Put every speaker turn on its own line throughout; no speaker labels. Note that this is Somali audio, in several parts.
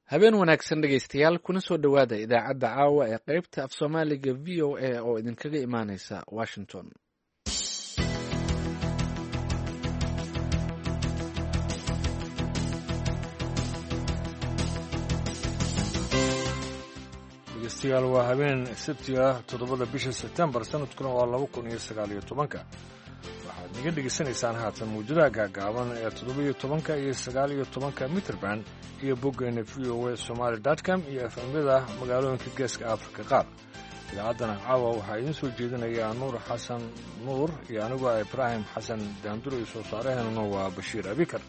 habeen wanaagsan dhegaystayaal kuna soo dhowaada idaacadda caawa ee qaybta af soomaaliga v o a oo idinkaga imaaneysa washington.
dhegeystayaal waa habeen sabti ah 7 bisha September sanadkuna waa 2019. waxaad naga dhegeysanaysaan haatan mawjadaha gaagaaban ee 17 iyo 19 mitrban iyo boggeena voasomali.com iyo fm'da magaalooyinka geeska Afrika qaar. idaacaddana caawa waxaa idiin soo jeedinaya Nuur Xasan Nuur iyo anigu Ibrahim Xasan Daanduro iyo soo saaraheenuna waa Bashiir Abikar.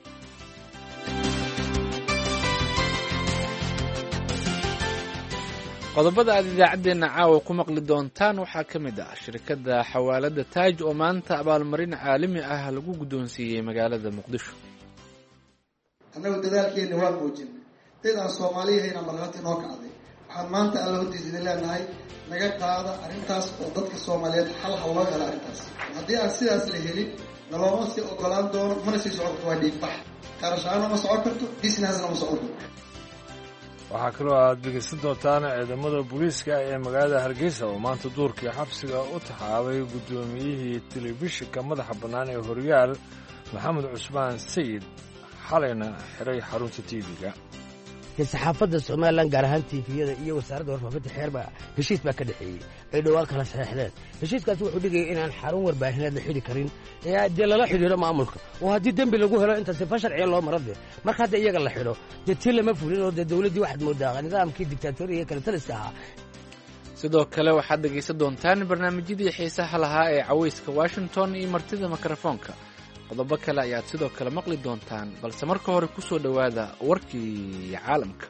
qodobada aad idaacaddeenna caawa ku maqli doontaan waxaa ka mid ah shirkadda xawaalada taaj oo maanta abaalmarin caalami ah lagu guddoonsiiyey magaalada muqdisho.
annagu dadaalkeenna waa muujin dad aan soomaaliyahayna markhaati noo kacday waxaan maanta alla hortiisa idin leenahay naga qaada arrintaas oo dadka soomaaliyeed xal ha loo helo arrintaas. haddii aan sidaas la helin nalooma sii ogolaan doono mana sii socon karto, waa dhiigbax qarashaana ma socon karto, businessna ma socon karto.
waxaa kaloo aad dhegeysan doontaan ciidamada booliiska ee magaalada Hargeysa oo maanta duurkii xabsiga u taxaabay guddoomiyihii telefishinka madaxa bannaan ee Horyaal Maxamed Cusmaan Sayid xalayna xiray xarunta TV-ga.
saxaafadda Soomaaliland gaar ahaan TV-yada iyo wasaaradda warfaafinta xeerba heshiis baa ka dhaxeeyay ay dhawaan kala saxeexdeen. heshiiskaas wuxuu dhigayay inaan xarun warbaahineed la xidhi karin ee lala xidhiidho maamulka oo haddii dembi lagu helo inta sifa sharciya loo maro marka hadda iyaga la xidho tii lama fulin oo dawladdii waxaad moodaa nidaamkii diktaatooriga kale taliska ahaa.
sidoo kale waxaad dhegaysan doontaan barnaamijyadii xiisaha lahaa ee cawayska Washington iyo martida mikrofoonka. qodobo kale ayaad sidoo kale maqli doontaan, balse marka hore ku soo dhowaada warkii caalamka.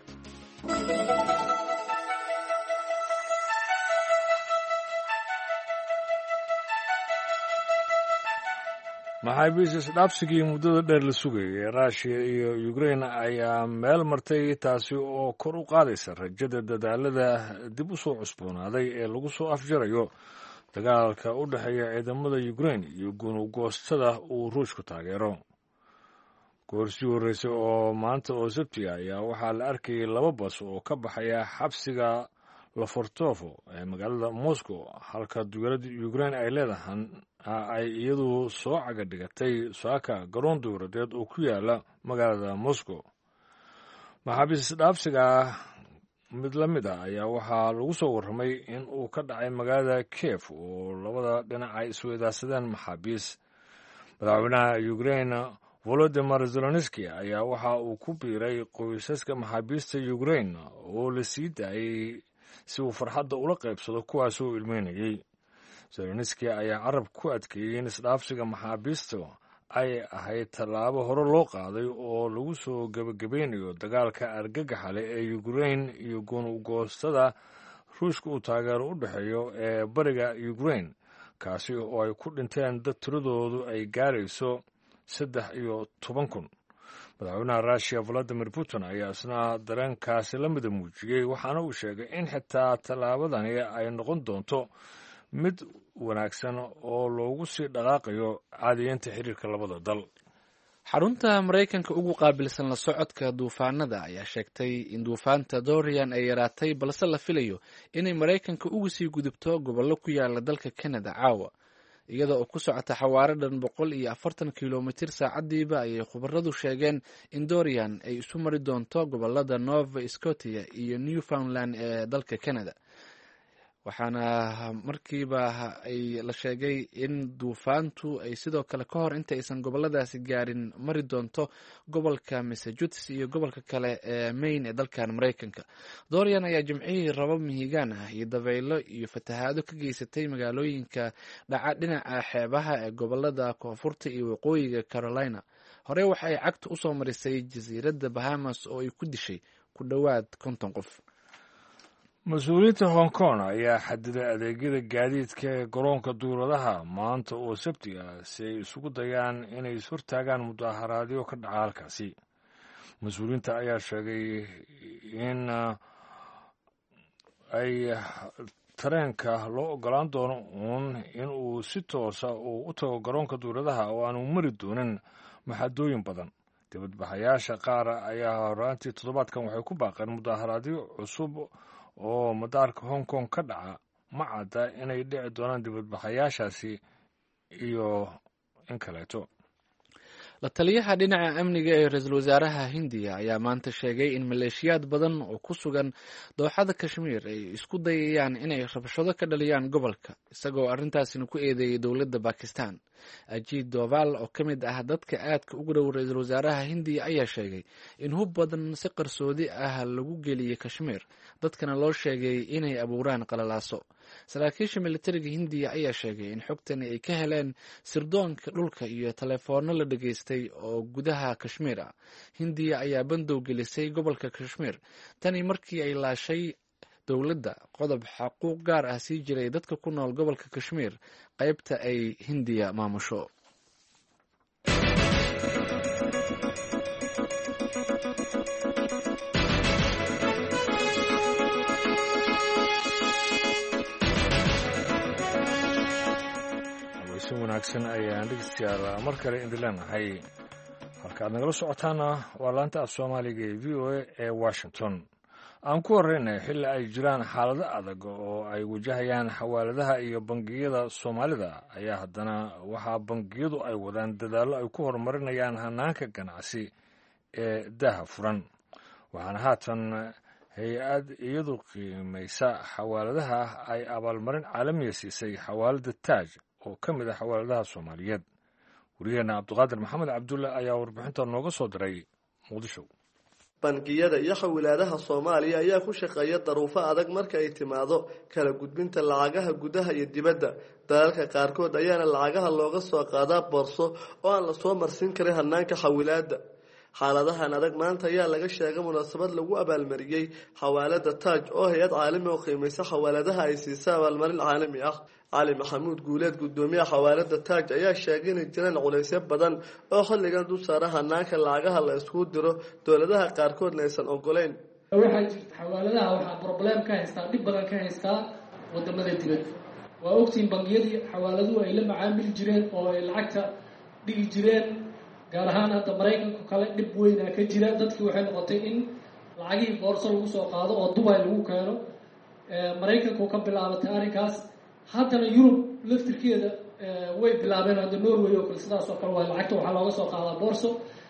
maxaabiis isdhaafsigii muddada dheer la sugayay ee Ruushya iyo Ukraine ayaa meel martay, taasi oo kor u qaadaysa rajada dadaalada dib u soo cusboonaaday ee lagu soo afjarayo dagaalka u dhexeeya ciidamada Ukraine iyo gunugoostada uu Ruushku taageero. goorsii horreysay oo maanta oo sabti ayaa waxaa la arkayay 2 bas oo ka baxaya xabsiga Lafortovo ee magaalada Moscow, halka dowladda Ukraine ay leedahay ay iyadu soo caga dhigatay saaka garoon dowladeed oo ku yaala magaalada Moscow. maxaabiis dhaafsiga mid la mid ah ayaa waxaa lagu soo warramay in uu ka dhacay magaalada Kiev oo labada dhinac ay isweydaarsadeen maxaabiis. madaxweynaha Ukraine Volodymyr Zelensky ayaa waxa uu ku biiray qoysaska maxaabiista Ukraine oo la sii daayay si uu farxadda ula qaybsado kuwaas oo ilmeynayay. Zelensky ayaa carab ku adkeeyay in isdhaafsiga maxaabiista ay ahayd tallaabo hore loo qaaday oo lagu soo gabagabeynayo dagaalka argagaxa leh ee Ukraine iyo gunugoostada Ruushka uu taageero u dhexeeyo ee bariga Ukraine, kaasi oo ay ku dhinteen dad tiradoodu ay gaarayso 13,000. madaxweynaha Ruushya Vladimir Putin ayaa isna dareenkaasi la mida muujiyey, waxaana uu sheegay in xitaa tallaabadani ay noqon doonto mid wanaagsan oo loogu sii dhaqaaqayo caadiyeynta xiriirka labada dal.
xarunta Mareykanka ugu qaabilsan la socodka duufaanada ayaa sheegtay in duufaanta Dorian ay yaraatay, balse la filayo inay Mareykanka uga sii gudubto gobollo ku yaala dalka Canada caawa. iyada oo ku socota xawaare dhan 140 kilomitir saacadiiba ayay khubaradu sheegeen in Dorian ay isu mari doonto gobolada Nova Scotia iyo Newfoundland ee dalka Canada. waxaana markiiba ay la sheegay in duufaantu ay sidoo kale ka hor intaysan goboladaasi gaarin mari doonto gobolka Massachusetts iyo gobolka kale ee Maine ee dalkan Mareykanka. Dorian ayaa jimcihii rabab mihigaan ah iyo dabaylo iyo fatahaado ka geysatay magaalooyinka dhaca dhinaca xeebaha ee gobolada koonfurta iyo waqooyiga Carolina. hore waxa ay cagta u soo marisay jasiiradda Bahamas oo ay ku dishay ku dhowaad 50 qof.
mas-uuliyiinta Hong Kong ayaa xadiday adeegyada gaadiidka ee garoonka duuladaha maanta oo sabti ah si ay isugu dayaan inay ishortaagaan mudaharaadyo ka dhaca halkaasi. mas-uuliyiinta ayaa sheegay in ay tareenka loo ogolaan doono in uu si toosa u tago garoonka duuladaha oo aanu mari doonin maxadooyin badan. dibadbaxayaasha qaar ayaa horaantii toddobaadkan waxay ku baaqeen mudaharaadyo cusub oo madaarka hong kong ka dhaca ma cadda inay dhici doonaan dibadbaxayaashaasi iyo in kaleeto.
la taliyaha dhinaca amniga ee ra-iisul wasaaraha hindiya ayaa maanta sheegay in maleeshiyaad badan oo ku sugan dooxada kashmiir ay isku dayayaan inay rabshado ka dhaliyaan gobolka, isagoo arrintaasina ku eedeeyay dowladda bakistan. ajiid doval oo ka mid ah dadka aadka ugu dhow ra-iisul wasaaraha hindiya ayaa sheegay in hub badan si qarsoodi ah lagu geliyey kashmiir, dadkana loo sheegay inay abuuraan qalalaaso. saraakiisha militariga hindiya ayaa sheegay in xogtani ay ka heleen sirdoonka dhulka iyo taleefoonno la dhageystay oo gudaha kashmiir ah. hindiya ayaa bandow gelisay gobolka kashmiir tani markii ay laashay dowladda qodob xaquuq gaar ah sii jiray dadka ku nool gobolka kashmiir qaybta ay hindiya maamusho.
si wanaagsan ayaan dhegeystayaal mar kale idin leenahay. halkaad nagala socotaana waa laanta af soomaaliga ee v o a ee washington. aan ku horreynay xilli ay jiraan xaalado adag oo ay wajahayaan xawaaladaha iyo bangiyada soomaalida ayaa haddana waxaa bangiyadu ay wadaan dadaallo ay ku horumarinayaan hanaanka ganacsi ee daha furan. waxaana haatan hay-ad iyadu qiimaysa xawaaladaha ay abaalmarin caalamiya siisay xawaalada taaj oo ka mid ah xawaaladaha soomaaliyeed. wariyaheena cabdiqaadir maxamed cabdulle ayaa warbixinta nooga soo diray muqdisho.
bangiyada iyo xawilaadaha soomaaliya ayaa ku shaqeeya daruufo adag marka ay timaado kala gudbinta lacagaha gudaha iyo dibadda. dalalka qaarkood ayaana lacagaha looga soo qaadaa boorso oo aan lasoo marsin karin hanaanka xawilaada. xaaladahan adag maanta ayaa laga sheegay munaasabad lagu abaalmariyey xawaalada taaj oo hay-ad caalami oo qiimaysa xawaaladaha ay siisa abaalmarin caalami ah. cali maxamuud guuleed gudoomiyaha xawaalada taaj ayaa sheegay inay jiraan culaysyo badan oo xilligan dul saara hanaanka lacagaha la iskugu diro dowladaha qaarkoodna aysan ogoleyn.
waxaa jirta xawaaladaha waxaa problem ka haystaa dhib badan ka haystaa wadamada dibadda. waa ogtiin bangiyadii xawaaladuhu ay la macaamili jireen oo ay lacagta dhigi jireen, gaar ahaan hadda maraykanku kale dhib weynaa ka jira. dadkii waxay noqotay in lacagihii boorso lagu soo qaado oo dubay lagu keeno. maraykanku ka bilaabatay arrinkaas, haddana yurub laftirkeeda way bilaabeen. hadda norway oo kale sidaas oo kale waa lacagta waxaa looga soo qaadaa boorso.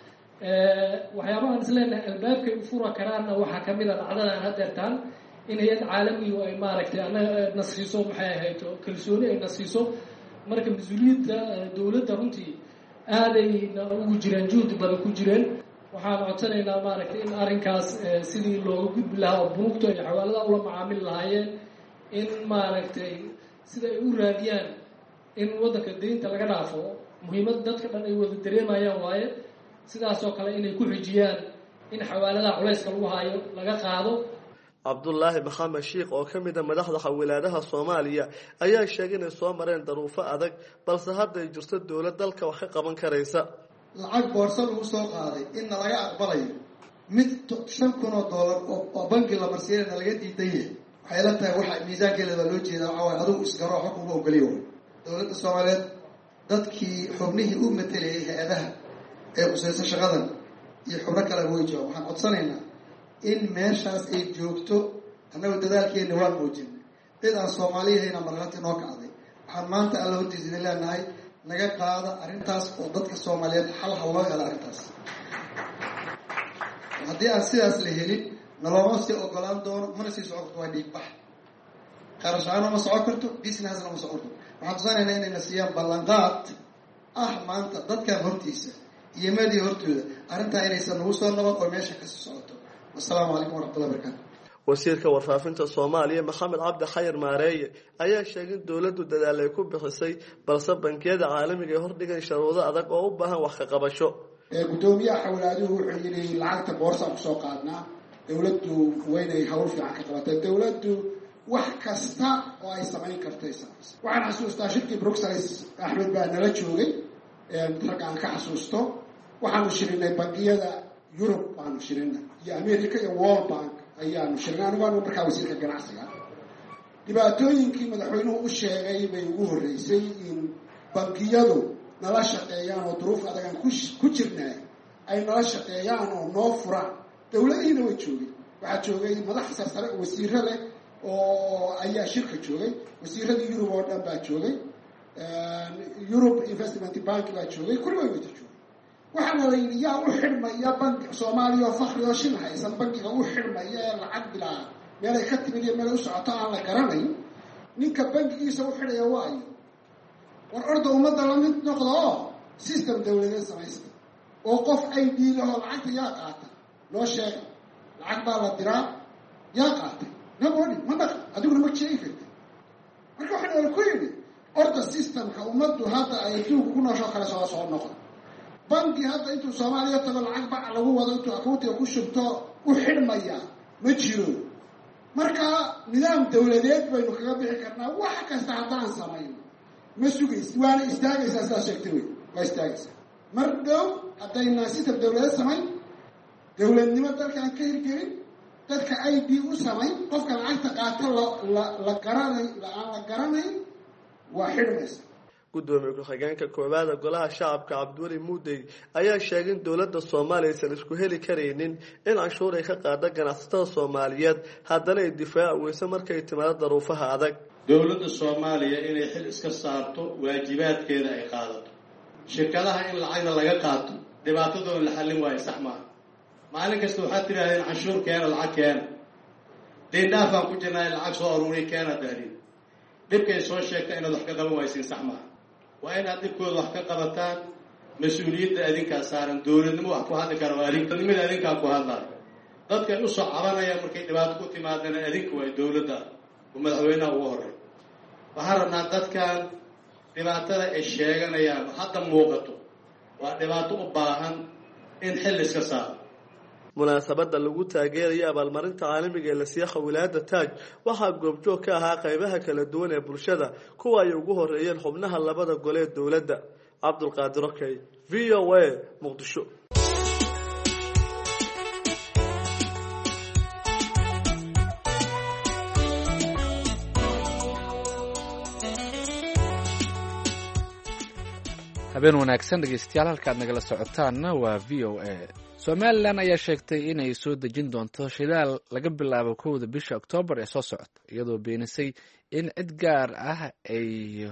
waxyaabahaan isleenahay albaabkay u fura karaanna waxaa kamid a dhacdadan hadeertaan in hay-ad caalamigu ay maaragtay na siiso maxay ahayd kalsooni ay na siiso. marka mas-uuliyadda dowladda runtii aadayna ugu jireen, juhdi badan ku jireen. waxaan codsanaynaa maaragtay in arrinkaas sidii looga gudbi lahaa oo bunuugta iyo xawaaladaha ula macaamili lahaayeen, in maaragtay sida ay u raadiyaan in waddanka deynta laga dhaafo. muhiimad dadka dhan ay wada dareemayaan waaye. sidaasoo kale inay ku xijiyaan in xawaaladaha culayska lagu haayo laga qaado.
cabdulaahi maxamed shiikh oo ka mid a madaxda xawilaadaha soomaaliya ayaa sheegay inay soo mareen daruufo adag, balse hadda ay jirto dowlad dalka wax ka qaban karaysa.
lacag boorso lagu soo qaaday inna laga aqbalayo mid $5,000 oo bangi la marsiinayna laga diidan yahay. waxay la tahay waxa miisaankeeda baa loo jeedaa waxaa waay adigu isgaro xog uga ogoliyo. dowladda soomaaliyeed dadkii xubnihii u matelayay hay-adaha ee qusayso shaqadan iyo xubno kale way joogaan. waxaan codsanaynaa in meeshaas ay joogto. annagu dadaalkeena waan muujin cid aan soomaaliyahayna markhaati noo kacday. waxaan maanta alla hortiisa idin leenahay naga qaada arrintaas oo dadka soomaaliyeed xal ha loo helo arrintaas. haddii aan sidaas la helin nalooma sii ogolaan doono, mana sii socon karto. waa dhiigbax, qarashaano ma socon karto, businessna ma socon karto. waxaan tusanaynaa inayna siiyaan ballanqaad ah maanta dadkan hortiisa iyo meedii hortooda arrintaa inaysan nagu soo nabad oo meesha kasii socoto. wasalaamu calaykum waraxmatullahi barakaatu.
wasiirka warfaafinta soomaaliya maxamed cabdi xayir maareeye ayaa sheegay in dowladdu dadaal ay ku bixisay, balse bankiyada caalamiga ay hordhigeen sharuudo adag oo u baahan wax ka qabasho.
gudoomiyaha xawlaaduhu wuxuu yidhi lacagta boorsaa kusoo qaadnaa. dowladdu waynay hawl fiican ka qabatay. dowladdu wax kasta oo ay samayn kartay samaysa. waxaan xasuustaa shirkii bruxelles axmed baa nala joogay, rag aan ka xasuusto. waxaanu shirinay bangiyada yurub baanu shirinay iyo america iyo world bank ayaanu shirinay. anigu markaa wasiirka ganacsiga. dhibaatooyinkii madaxweynuhu u sheegay bay ugu horreysay in bangiyadu nala shaqeeyaan oo duruuf adagaan ku jirnaay ay nala shaqeeyaan oo noo furaan. dawladihiina way joogeen, waxaa joogay madax sarsare wasiiro leh oo ayaa shirka joogay, wasiiradii Yurub oo dhan baa joogay, Europe Investment Bank baa joogay, kulli way wada joogay. waxaana la yidhi yaa u xidhmaya bangi Soomaaliya oo fakhri oo shil haysan bangiga u xidhmaya ee lacag bilaa meel ay ka timid iyo meel u socoto aan la garanayn, ninka bangigiisa u xidhaya waayo. war orda ummadda la mid noqdo oo system dawladeed samaysta oo qof ID lahoo lacagta yaa qaata loo sheega, lacag baa la diraa yaa qaatay nabodi ma dhaqan adiguna ma sheegi karti. marka waxaan ku yidhi orda systemka ummaddu hadda ay adduunka ku noosho kale soo noqdo. bangi hadda intuu Soomaaliya tago lacag bac lagu wado intuu akoontiga ku shubto u xidhmaya ma jiro. marka nidaam dawladeed baynu kaga bixi karnaa wax kasta haddaan samayno. ma sugaysi waana istaagaysaa sidaa sheegtay wey, waa istaagaysaa. mar dhow haddayna system dawladeed samayn, dawladnimo dalkaan ka hirgelin, dadka ID u samayn, qofka lacagta qaata aan la garanayn waa xidhmaysa.
gudoomiye ku-xigeenka koowaad golaha shacabka Cabdiweli Muudey ayaa sheegay in dawladda Soomaaliya aysan isku heli kareynin in canshuur ay ka qaado ganacsatada Soomaaliyeed haddana ay difaac weyso markay timaado daruufaha adag.
dawladda Soomaaliya inay xil iska saarto waajibaadkeeda ay qaadato. shirkadaha in lacagna laga qaato dhibaatadooda la xallin waayo sax maaha. maalin kasta waxaad tidhaahdeen canshuur keena lacag keena, deyn dhaafaan ku jirnaa lacag soo aruuriy keena dahdin. dhibkay soo sheegta inaad wax ka qaban waysiin sax maaha. waa inaad dhibkooda wax ka qabataan. mas-uuliyadda adinkaa saaran. dawladnimo wax ku hadli kara waa adinimada adinkaa ku hadlaayo. dadkay u soo cabanayaan markay dhibaato ku timaadana adinka waa dawladda oo madaxweynaha ugu horey. waxaan rabnaa dadkan dhibaatada ay sheeganayaan hadda muuqato waa dhibaato u baahan in xil iska saaro.
munaasabada lagu taageerayo abaalmarinta caalamiga ee la siiyo xawilaadda taaj waxaa goobjoog ka ahaa qaybaha kala duwan ee bulshada, kuwa ay ugu horeeyeen xubnaha labada gole ee dawladda. Cabdulqaadir Okey, VOA, Muqdisho.
habeen wanaagsan dhegeystayaal, halkaad nagala socotaanna waa VOA. Somalilan ayaa sheegtay inay soo dejin doonto shidaal laga bilaabo 1 bisha Oktoobar ee soo socota, iyadoo beenisay in cid gaar ah ay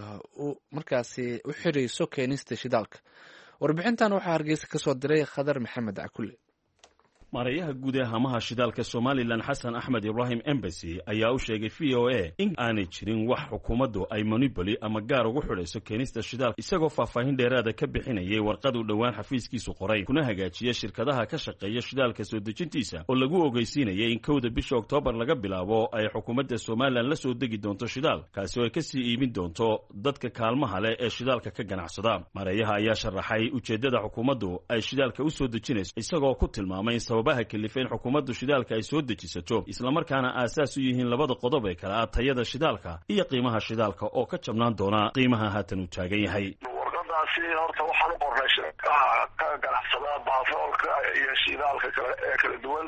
markaasi u xirayso keenista shidaalka. warbixintan waxaa Hargeysa ka soo diray Khadar Maxamed Cakulle.
maarayaha guud ee hamaha shidaalka Somaliland Xasan Axmed Ibrahim Embassy ayaa u sheegay VOA in aanay jirin wax xukuumaddu ay monopoly ama gaar ugu xidhayso keenista shidaalka, isagoo faahfaahin dheeraada ka bixinayay warqad uu dhowaan xafiiskiisu qoray kuna hagaajiyay shirkadaha ka shaqeeya shidaalka soo dejintiisa oo lagu ogeysiinayay in 1 bisha Oktoobar laga bilaabo ay xukuumadda Somaliland la soo degi doonto shidaal kaasi oo ay ka sii iibin doonto dadka kaalmaha leh ee shidaalka ka ganacsada. maarayaha ayaa sharaxay ujeedada xukuumaddu ay shidaalka u soo dejinayso, isagoo ku tilmaamay sababaha kalifeen xukuumaddu shidaalka ay soo dejisato, isla markaana aasaas u yihiin labada qodob ee kala ah tayada shidaalka iyo qiimaha shidaalka oo ka jabnaan doona qiimaha haatan uu taagan yahay.
warqadaasi horta waxaan u qornay shirkadaha ka ganacsada baatroolka iyo shidaalka ee kala duwan.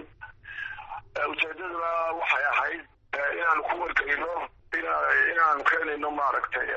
ujeedaduna waxay ahayd inaanu ku wargelino inaanu keenayno maaragtay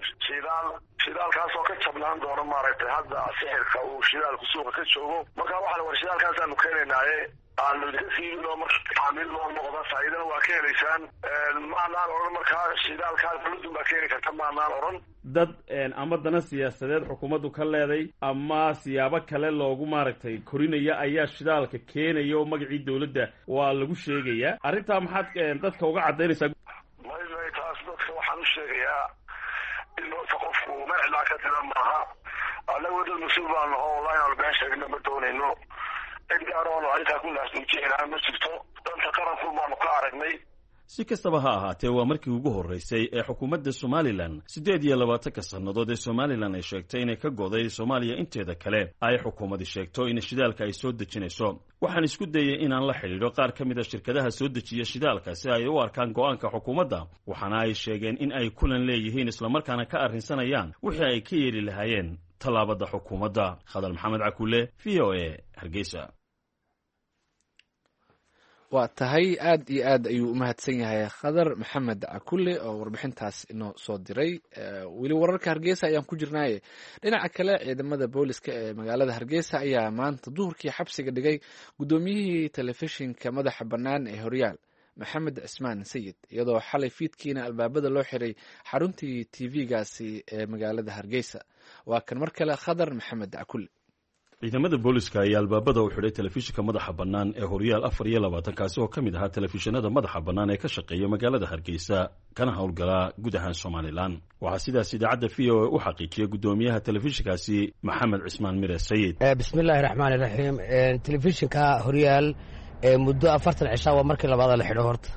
shidaalkaas oo ka jabnaan doono maaragtay hadda sixirka uu shidaalku suuqa ka joogo. marka waxaan war shidaalkaasaanu keenaynaaye aanu idinka siino marka taamiil loo noqda faa'iidana waa ka helaysaan. maanaan odhan markaa shidaalkaas dawladdu baa keeni karta, maanaan odhan.
dad ama dana siyaasadeed xukuumaddu ka leeday ama siyaabo kale loogu maaragtay korinaya ayaa shidaalka keenaya oo magacii dawladda waa lagu sheegayaa. arrintaa maxaad dadka uga caddaynaysaa?
may taas dadka waxaan u sheegayaa in horta qofku magacilaa ka tira maaha. annagu dad mas-uul baan naho wallahi aanu been sheegna ma doonayno. cid gaaroonu arrintaa ku naasnuujinaa ma jirto. danta qaranku baanu ka aragnay.
si kastaba ha ahaatee waa markii ugu horreysay ee xukuumadda Somaliland 28 sannadood ee Somaliland ay sheegtay inay ka go'day Soomaaliya inteeda kale ay xukuumaddu sheegto in shidaalka ay soo dejinayso. waxaan isku dayay inaan la xiriiro qaar ka mid ah shirkadaha soo dejiya shidaalka si ay u arkaan go'aanka xukuumadda, waxaana ay sheegeen in ay kulan leeyihiin isla markaana ka arrinsanayaan wixii ay ka yeeli lahaayeen tallaabada xukuumadda. Khadar Maxamed Cakulle, VOA, Hargeysa.
waa tahay aad iyo aad ayuu u mahadsan yahay khadar maxamed cakulle oo warbixintaas inoo soo diray. weli wararka hargeysa ayaan ku jirnaaye dhinaca kale ciidamada booliska ee magaalada hargeysa ayaa maanta duhurkii xabsiga dhigay guddoomiyihii telefishinka madaxa bannaan ee horyaal maxamed cismaan sayid, iyadoo xalay fiidkiina albaabada loo xiray xaruntii tv-gaasi ee magaalada hargeysa. waa kan mar kale khadar maxamed cakulle.
ciidamada booliska ayaa albaabada u xidhay telefishinka madaxa bannaan ee horyaal 24 kaasi oo ka mid ahaa telefishinada madaxa bannaan ee ka shaqeeya magaalada hargeysa kana howlgalaa guud ahaan somalilan. waxaa sidaas idaacadda v o a u xaqiijiyay guddoomiyaha telefishinkaasi maxamed cismaan mire sayid.
bismillahi raxmaani raxiim. telefishinka horyaal muddo 40 cishaa waa markii labaad la xidho horta.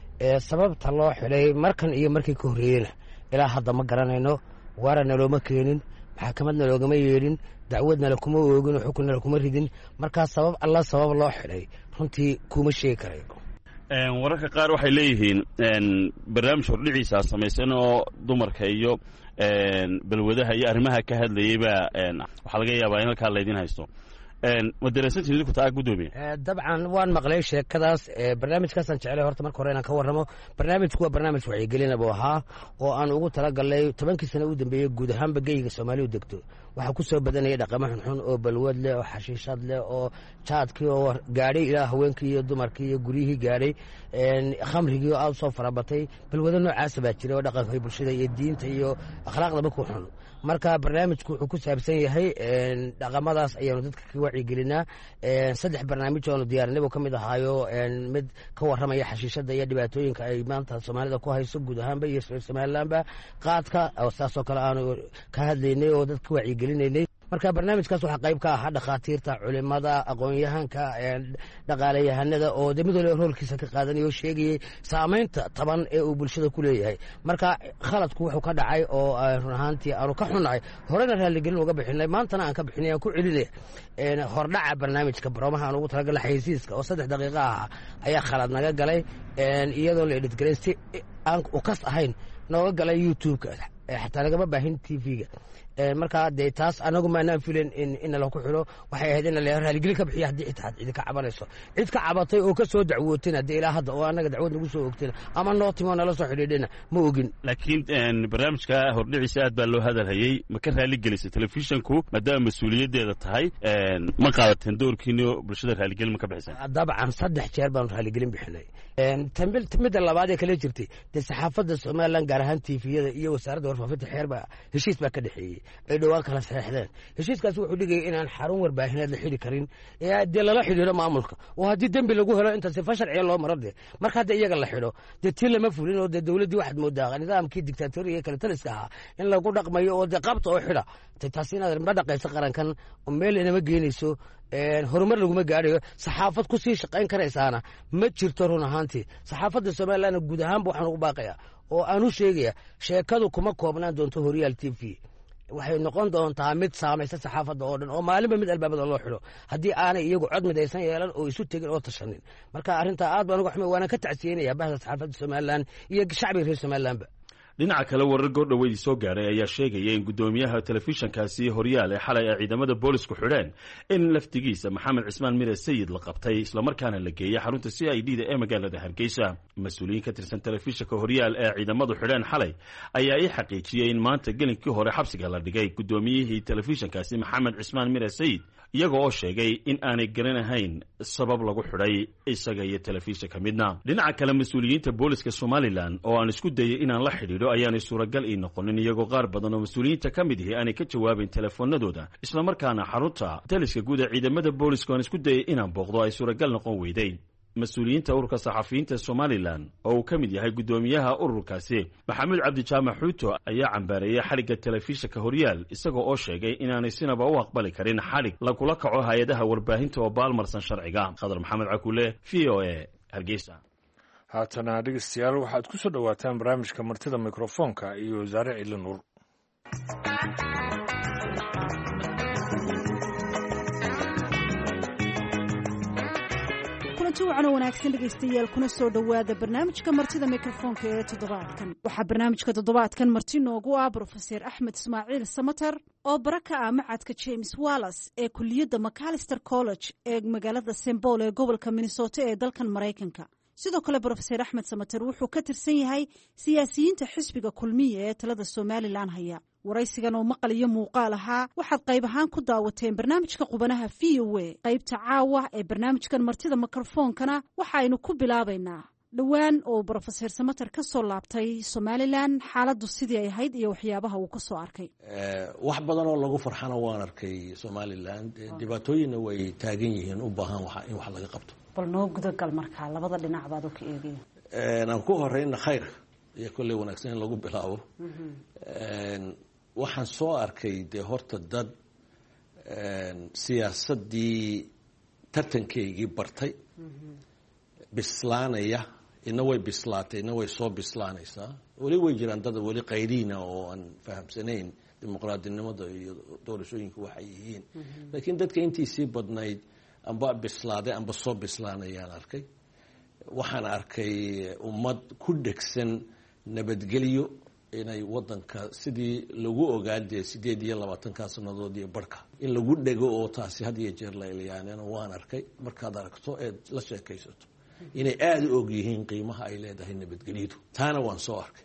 sababta loo xidhay markan iyo markii ka horreeyeyna ilaa hadda ma garanayno. waarana looma keenin, maxakamadna loogama yeedhin, dacwadna lakuma oogin oo xukunna lakuma ridin. markaa sabab loo xidhay runtii kuma sheegi karayo.
wararka qaar waxay leeyihiin barnaamij hordhiciisa samaysan oo dumarka iyo balwadaha iyo arrimaha ka hadlayeyba waxaa laga yaabaa in halkaa laydin haysto. ma daraasantiin idinku taa guddoomiye?
dabcan waan maqlay sheekadaas. barnaamijkaasaan jeclay horta marka hore inaan ka warramo. barnaamijku waa barnaamij wacyigelina buu ahaa oo aan ugu talagalnay 10kii sano u dambeeyey guud ahaanba geyga soomaalidu degto. waxaa ku soo badanaya dhaqamo xunxun oo balwad leh oo xashiishad leh oo jaadkii oo gaadhay ilaa haweenkii iyo dumarkii iyo guryihii gaadhay, khamrigii oo aad usoo farabatay. balwado noocaasa baa jira oo dhaqanka bulshada iyo diinta iyo akhlaaqdaba ku xun. marka barnaamijku wuxuu ku saabsan yahay dhaqamadaas ayaanu dadka ka wacyigelinaa. 3 barnaamij oonu diyaarinay buu ka mid ahaayo mid ka warramaya xashiishada iyo dhibaatooyinka ay maanta soomaalida ku hayso guud ahaanba iyo somalilanba, qaadka oo saasoo kale aanu ka hadlaynay oo dadka wacyigelinaynay. marka barnaamijkaas waxaa qayb ka ahaa dhakhaatiirta, culimada, aqoon-yahanka, dhaqaalayahanada oo de mid waliba roolkiisa ka qaadanaya oo sheegayay saamaynta taban ee uu bulshada ku leeyahay. marka khaladku wuxuu ka dhacay oo run ahaantii aanu ka xunnahay, horena raalligelin uga bixinay, maantana aan ka bixinay, aan ku celinaya. hordhaca barnaamijka baroomaha aan ugu talagalay xayeysiiska oo 3 daqiiqo ah ayaa khalad naga galay, iyadoo la edhidgalay si aan u kas ahayn nooga galay youtube-ka, xataa nagama baahin tv-ga. markaa dee taas anagu maanaan filan in laku xidho. waxay ahayd in la raaligelin ka bixiyo haddii xitaa cidi ka cabanayso. cid ka cabatay oo ka soo dacwootayna dee ilaa hadda oo annaga dacwad nagu soo ogtayna ama noo timo nala soo xidhiidhayna ma ogin.
laakiin barnaamijka hordhiciisa aad baa loo hadalhayey. ma ka raaligelisay telefishinku maadaama mas-uuliyaddeeda tahay? ma qaadateen doorkiini oo bulshada raaligelin ma ka bixiseen?
dabcan 3 jeer baanu raaligelin bixinay. midda labaad ee kale jirtay dee saxaafadda somalilan gaar ahaan tiifiyada iyo wasaaradda warfaafinta xeerbaa heshiis baa ka dhexeeyey ay dhowaan kala saxeexdeen. heshiiskaasi wuxuu dhigaya inaan xarun warbaahineed la xidhi karin dee lala xidhiidho maamulka oo haddii dembi lagu helo inta sifa sharciya loo maro dee marka hadda iyaga la xidho dee tii lama fulin oo dee dowladdii waxaad moodaa nidaamkii dictatoriga kale taliska ahaa in lagu dhaqmayo oo dee qabta oo xidha taasi inaad ma dhaqayso qarankan oo meel inama geenayso, horumar laguma gaadhayo. saxaafad ku sii shaqayn karaysaana ma jirto run ahaantii. saxaafadda somalilanna guud ahaanba waxaan ugu baaqaya oo aan u sheegaya sheekadu kuma koobnaan doonto horyaal t v. waxay noqon doontaa mid saamaysa saxaafadda oo dhan oo maalinba mid albaabada loo xidho haddii aanay iyagu cod midaysan yeelan oo isu tegin oo tashanin. marka arrintaa aad baan uga xumay, waana ka tacsiyeynaya bahda saxaafadda somalilan iyo shacbiga reer somalilanba.
dhinaca kale warar goordhoweydii soo gaaray ayaa sheegaya in guddoomiyaha telefishinkaasi horyaal ee xalay ay ciidamada boolisku xidheen in laftigiisa maxamed cismaan mire sayid la qabtay islamarkaana la geeyey xarunta c i d da ee magaalada hargeysa. mas-uuliyiin ka tirsan telefishinka horyaal ee ciidamadu xidheen xalay ayaa ii xaqiijiyey in maanta gelinkii hore xabsiga la dhigay guddoomiyihii telefishinkaasi maxamed cismaan mire sayid, iyaga oo sheegay in aanay garanahayn sabab lagu xidhay isaga iyo telefishinka midna. dhinaca kale mas-uuliyiinta booliska somalilan oo aan isku dayay inaan la xidhiidho ayaanay suuragal ii noqonin, iyagoo qaar badan oo mas-uuliyiinta ka mid ihi aanay ka jawaabayn telefoonadooda, islamarkaana xarunta taliska guud ee ciidamada booliska aan isku dayay inaan booqdo ay suuragal noqon weyday. mas-uuliyiinta ururka saxafiyiinta somalilan oo uu ka mid yahay guddoomiyaha ururkaasi maxamuud cabdijaamac xuuto ayaa cambaareeyey xadhigga telefishinka horyaal isaga oo sheegay inaanay sinaba u aqbali karin xadhig lagula kaco hay-adaha warbaahinta oo baalmarsan sharciga. khadar maxamed cakule, v o a, hargeysa.
haatana dhegeystayaal waxaad ku soo dhowaataan barnaamijka martida mikrofoonka iyo wasaare cili nuur.
kulanti wacan oo wanaagsan dhegaystayaal kuna soo dhowaada barnaamijka martida mikrofoonka ee toddobaadkan waxaa barnaamijka toddobaadkan marti noogu ah brofeser axmed ismaaciil samater oo bara ka ah macadka james wallas ee kuliyadda macalister college ee magaalada st paul ee gobolka minnesota ee dalkan maraykanka sidoo kale brofeser axmed samater wuxuu ka tirsan yahay siyaasiyiinta xisbiga kulmiya ee talada somalilan haya waraysigan oo maqal iyo muuqaal ahaa waxaad qayb ahaan ku daawateen barnaamijka qubanaha v o a qaybta caawa ee barnaamijkan martida mikrofoonkana waxaaynu ku bilaabaynaa dhowaan oo brofeser samater ka soo laabtay somalilan xaaladdu sidii ay ahayd iyo waxyaabaha uu ka soo arkay
wax badan oo lagu farxana waan arkay somalilan dhibaatooyinna way taagan yihiin u baahan in wax laga qabto
bal noo gudagal markaa labada dhinac baad u ka eegaya
aan ku horeyna khayr iyo kolley wanaagsan in lagu bilaabo waxaan soo arkay dee horta dad siyaasaddii tartankeygii bartay bislaanaya ina way bislaatay ina way soo bislaanaysaa weli way jiraan dad weli qayriina oo aan fahamsanayn dimuqraadinimada iyo doorashooyinka waxay yihiin laakiin dadka intiisii badnayd amba bislaaday amba soo bislaanayaan arkay waxaan arkay ummad ku dhegsan nabadgelyo inay wadanka sidii lagu ogaadee 28 sanadood iyo barhka in lagu dhego oo taasi had iyo jeer la ilyaaneen waan arkay markaad aragto eed la sheekaysato inay aada u og yihiin qiimaha ay leedahay nabadgelyadu taana waan soo arkay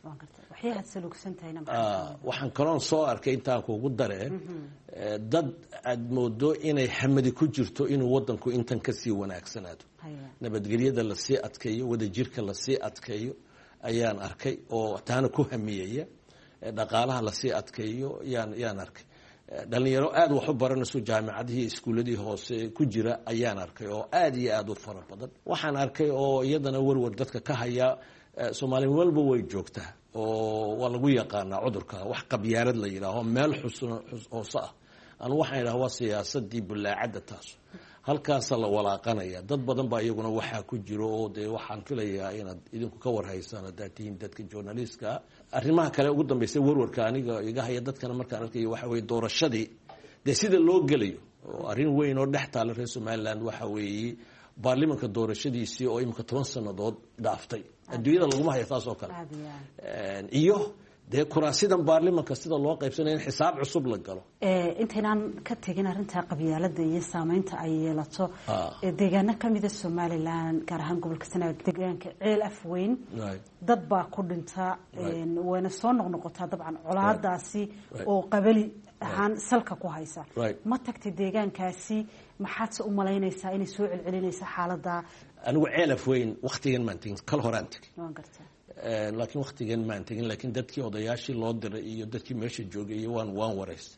waxaan kaloon soo arkay intaan kugu daree dad aad moodo inay xamadi ku jirto inuu wadanku intan kasii wanaagsanaado nabadgelyada lasii adkeeyo wadajirka lasii adkeeyo ayaan arkay oo taana ku hamiyaya dhaqaalaha lasii adkeeyo yaan arkay dhalinyaro aada wax u baranayso jaamicadihii iskuuladii hoose ku jira ayaan arkay oo aada iyo aada u fara badan waxaan arkay oo iyadana warwar dadka ka haya soomaali walba way joogtaa oo waa lagu yaqaanaa cudurka wax qabyaalad la yidhaaho meel hoose ah anu waxaan idhaha waa siyaasadii bulaacadda taas halkaasa la walaaqanaya dad badan baa iyaguna waxaa ku jiro oo dee waxaan filayaa inaad idinku ka warhaysaan haddaad tihiin dadka journalistka arrimaha kale ugu dambaysa warwarka aniga iga haya dadkana markaan arkayo waxa weye doorashadii dee sida loo gelayo oo arrin weyn oo dhex taala reer somaliland waxa weeye baarlimanka doorashadiisii oo imika 10 sanadood dhaaftay adduunyada laguma haya taas oo kale iyo dee kuraasidan baarlimanka sida loo qaybsanaya in xisaab cusub la galo
intaynaan ka tegin arrinta qabyaalada iyo saameynta ay yeelato deegaano kamida somalilan gaar ahaan gobolka sanaag deegaanka ceel afweyn dad baa ku dhinta wayna soo noqnoqotaa dabcan colaadaasi oo qabali ahaan salka ku haysa ma tagtay deegaankaasi maxaad u malaynaysaa inay soo celcelinaysa xaalada
anigu ceel afweyn waqtigan maantin kal horaan tagay laakiin waqtigan maan tegin laakiin dadkii odayaashii loo diray iyo dadkii meesha joogay iyo waan waraystay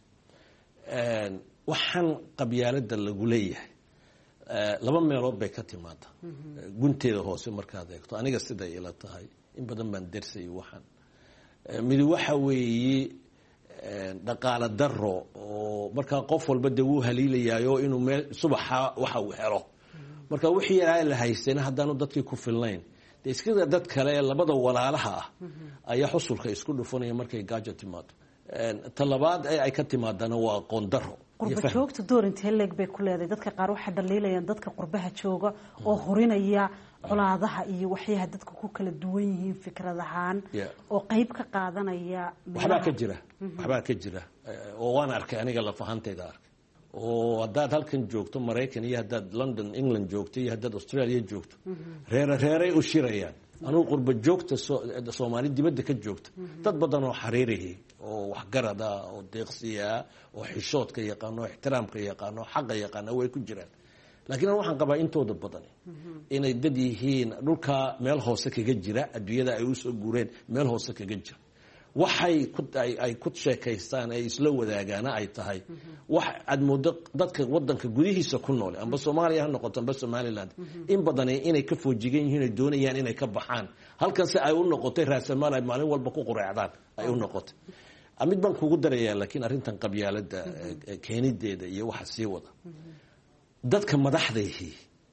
waxaan qabyaalada lagu leeyahay laba meelood bay ka timaada gunteeda hoose markaad eegto aniga siday ila tahay in badan baan dersayay waxaan mid waxa weeye dhaqaale daro oo markaa qof walba dee wuu haliilayaayo inuu meel subaxa waxa uu helo marka wixii yaraa la haysteen haddaanu dadkii ku filnayn iskada dad kale labada walaalaha ah ayaa xusulka isku dhufanaya markay gaajo timaado talabaad ay ka timaadana waa qoondaro
qurba joogta door intee leeg bay ku leedahay dadka qaar waxay dhaliilayaan dadka qurbaha jooga oo horinaya colaadaha iyo waxyaha dadka ku kala duwan yihiin fikradahaan oo qayb ka qaadanaya waxbaa ka jira oo waan arkay aniga lafahantayda arkay oo haddaad halkan joogto maraykan iyo haddaad london england joogto iyo haddaad australia joogto reeray u shirayaan anugu qurba joogta soomaali dibadda ka joogta dad badan oo xariirihii oo waxgarada oo deeqsiya oo xishoodka yaqaano oo ixtiraamka yaqaano oo xaqa yaqaano way ku jiraan laakiin waxaan qabaa intooda badan inay dad yihiin dhulka meel hoose kaga jira adduunyada ay u soo guureen meel hoose kaga jira waxay ay ku sheekaystaan ay isla wadaagaana ay tahay wax aad moodo dadka wadanka gudihiisa ku nool amba Soomaaliya ha noqoto amba Somaliland in badan inay ka foojigan yihiin ay doonayaan inay ka baxaan halkaas ay u noqotay raasamaal ay maalin walba ku quraacdaan ay u noqotay amid baan kugu dareeyaa laakiin arrintan qabyaalada keenideeda iyo waxa sii wada dadka madaxdeehi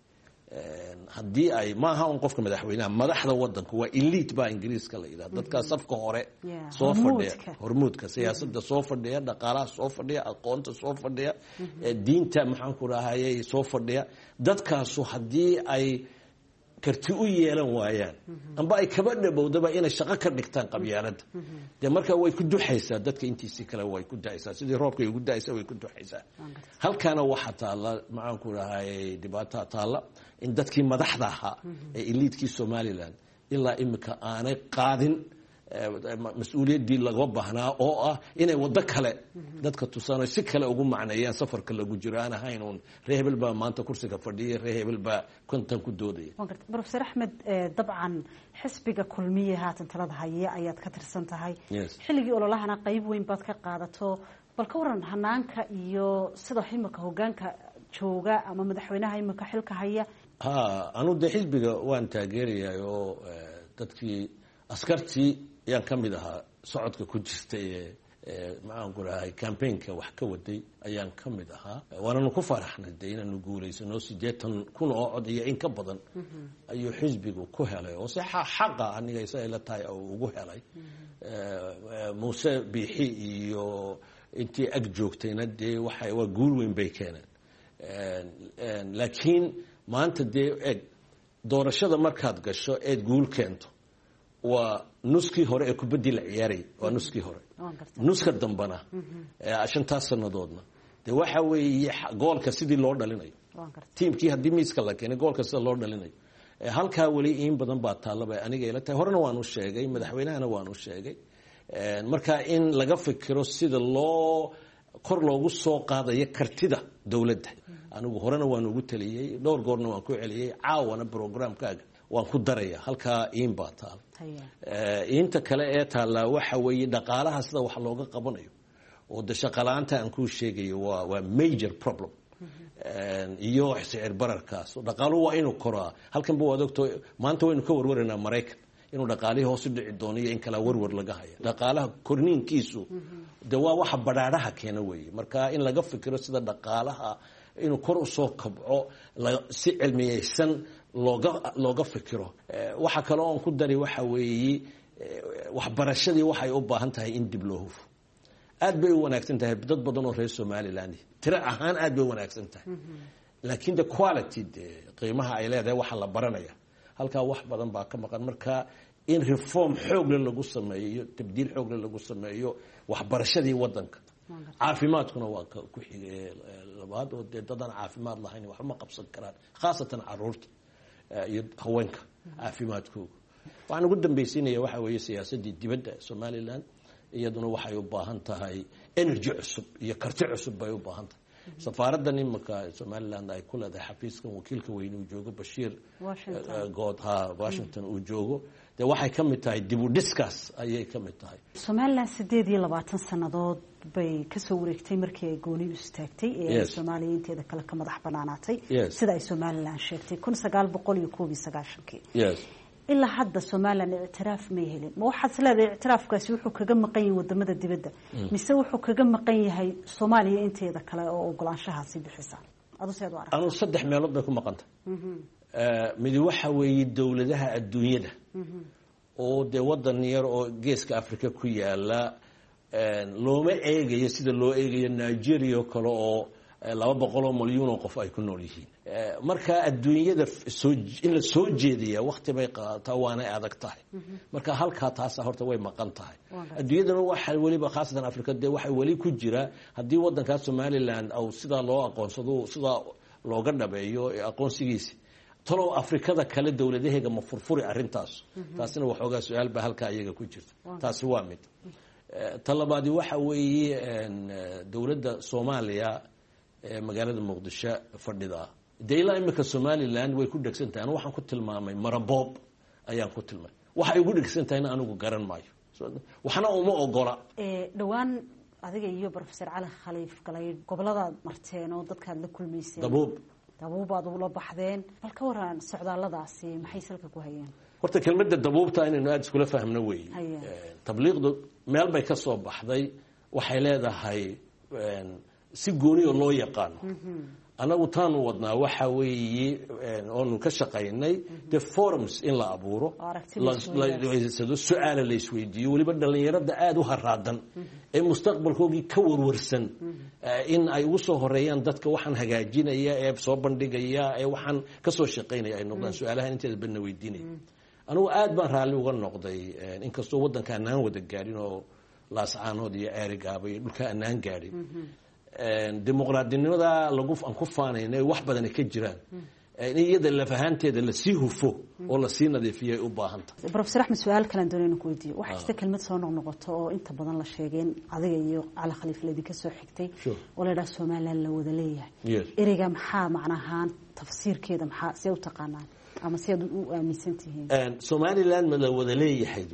haddii ay maaha un qofka madaxweynaha madaxda wadanku waa elite baa ingiriiska la yidhaha dadka safka hore soo fadhiya hormuudka siyaasadda soo fadhiya dhaqaalaha soo fadhiya aqoonta soo fadhiya diinta maxaan ku rahayay soo fadhiya dadkaasu haddii ay
karti u yeelan waayaan amba ay kaba dhabowdaba inay shaqo ka dhigtaan qabyaaladda dee markaa way ku duxaysaa dadka intiisii kale way ku da'aysaa sidii roobkay ugu da'aysaa way ku duxaysaa halkaana waxaa taalla maxaanku dhahay dhibaataa taalla in dadkii madaxda ahaa ee eliidkii somalilan ilaa imika aanay qaadin mas-uuliyaddii laga baahnaa oo ah inay waddo kale dadka tusaan si kale ugu macneeyaan safarka lagu jiro aan ahayn uun ree hebel baa maanta kursiga fadhiya ree hebel baa kontan ku doodaya
professor axmed dabcan xisbiga kulmiye haatan talada haye ayaad ka tirsan tahay xilligii ololahana qayb weyn baad ka qaadato bal ka waran hanaanka iyo sida imika hogaanka jooga ama madaxweynaha imika xilka haya
anu dee xisbiga waan taageerayaa oo dadkii askartii ayaan ka mid ahaa socodka ku jirtay maxaanku dhahay campaignka wax ka waday ayaan ka mid ahaa waananu ku faraxnay de inaanu guulaysano 80,000 oo cod iyo in ka badan ayuu xisbigu ku helay oo si xaqa aniga isay la tahay oo ugu helay muuse biixi iyo intii ag joogtayna dee waa guul weyn bay keeneen laakiin maanta dee doorashada markaad gasho eed guul keento waa nuskii hore ee kubaddii la ciyaaray waa nuskii hore nuska dambana 5 sanadoodna dee waxa weeye goolka sidii loo dhalinayo tiimkii haddii miiska la keenay goolka sida loo dhalinayo halkaa weli in badan baa taallaba aniga ila tahay horena waanu sheegay madaxweynahana waanu sheegay marka in laga fikiro sida loo kor loogu soo qaadayo kartida dowladda anigu horena waan ugu taliyey dhowr goorna waan ku celiyey caawana programkaaga waan ku daraya halkaa iin baa taal inta kale ee taallaa waxa weeye dhaqaalaha sida wax looga qabanayo oo de shaqalaanta aan kuu sheegayo waa major problem iyo sicir bararkaas dhaqaaluhu waa inuu koraa halkanba waad ogto maanta waynu ka warwaraynaa maraykan inuu dhaqaalihii hoos u dhici doono iyo in kala warwar laga haya dhaqaalaha korniinkiisu de waa waxa badhaadhaha keena weeye marka in laga fikiro sida dhaqaalaha inuu kor usoo kabco si cilmiyeysan looga fikiro waxa kale oon ku dari waxa weeye waxbarashadii waxay u baahan tahay in dib loo hufo aad bay u wanaagsan tahay dad badan oo reer somaliland tiro ahaan aad bay u wanaagsan tahay laakiin the quality de qiimaha ay leedahay waxa la baranaya halkaa wax badan baa ka maqan marka in reform xoogle lagu sameeyo tabdiil xoogle lagu sameeyo waxbarashadii wadanka caafimaadkuna waa ku xigay labaad oo dee dadaan caafimaad lahayn wax ma qabsan karaan khaasatan caruurta iyo haweenka caafimaadkooda waxaan ugu dambaysiinaya waxa weeye siyaasadii dibadda Somaliland iyaduna waxay u baahan tahay energy cusub iyo karti cusub bay u baahan tahay safaaraddan imika Somaliland ay ku leedahay xafiiskan wakiilka weyn uu joogo Bashiir Washington uu joogo de waxay ka mid tahay dib u dhiskaas ayay ka mid tahay
Somaliland 28 sanadood bay ka soo wareegtay markii ay gooni u istaagtay ee Soomaaliya inteeda kale ka madax banaanaatay sida ay Somaliland sheegtay 1991 ilaa hadda Somaliland ictiraaf ma helin ma waxaad leedahay ictiraafkaasi wuxuu kaga maqan yahay wadamada dibadda mise wuxuu kaga maqan yahay Soomaaliya inteeda kale oo ogolaanshahaasi bixisa adu seed u aragtaa
anu 3 meelood bay ku maqantay mid waxa weeye dawladaha adduunyada oo de wadan yar oo geeska Afrika ku yaala looma eegayo sida loo eegayo Nigeria kale oo 200 milyan oo qof ay ku nool yihiin marka adduunyada in la soo jeediya waqti bay qaataa waana adag tahay marka halka taas horta way maqan tahay adduunyadana waxa waliba khaasatan Afrika de waxa wali ku jira hadii wadanka Somaliland aw sida loo aqoonsado sida looga dhabeeyo aqoonsigiisa talo Afrikada kale dawladaheega ma furfuri arintaas taasina waxoogaa su'aal ba halka ayaga ku jirta taasi waa mid talabaadi waxa weeye dawladda Soomaaliya magaalada Muqdisho fadhida deeyla imika Somaliland way ku dhagsantahay anu waxaan ku tilmaamay maraboob ayaan ku tilmaamay waxa ay ugu dhagsantahay anigu garan maayo waxana uma ogola
dhawaan adiga iyo professor Ali Khaliif galay gobolada marteen oo dadka la kulmaysay dabuubaad u la baxdeen bal ka waran socdaalladaasi maxay salka ku hayeen
horta kelmadda dabuubta inaynu aad iskula fahamno weey tabliiqdu meel bay ka soo baxday waxay leedahay si gooni oo loo yaqaan anagu taan wadnaa waxa weeye oo ka shaqaynay the forums in la abuuro la su'aal la isweydiiyo waliba dhalinyarada aad u haraadan ee mustaqbalkoodii ka warwarsan in ay ugu soo horeeyaan dadka waxaan hagaajinaya ee soo bandhigaya ee waxaan kasoo shaqaynaya ay noqdaan su-aalahan inteeda badna weydiinaya anigu aad baan raalli uga noqday inkastoo waddanka anaan wada gaadhin oo laascaanood iyo eerigaaba iyo dhulka anaan gaadhin dimuqraadinimada aan ku faanayna wax badan ay ka jiraan in iyada lafahaanteeda lasii hufo oo lasii nadiifiyo ay u baahan tahay.
Professor Axmed su'aal kale doonayna ku weydiiyo waxa jirta kelmad soo noqnoqoto oo inta badan la sheegeen adiga iyo Cali Khalifa ladii ka soo xigtay oo la yiraahdo Soomaaliland la wada leeyahay ereyga maxaa macnahaan tafsiirkeeda maxaa si u taqaanaan ama si aad u aaminsantihiin
Soomaaliland ma la wada leeyahay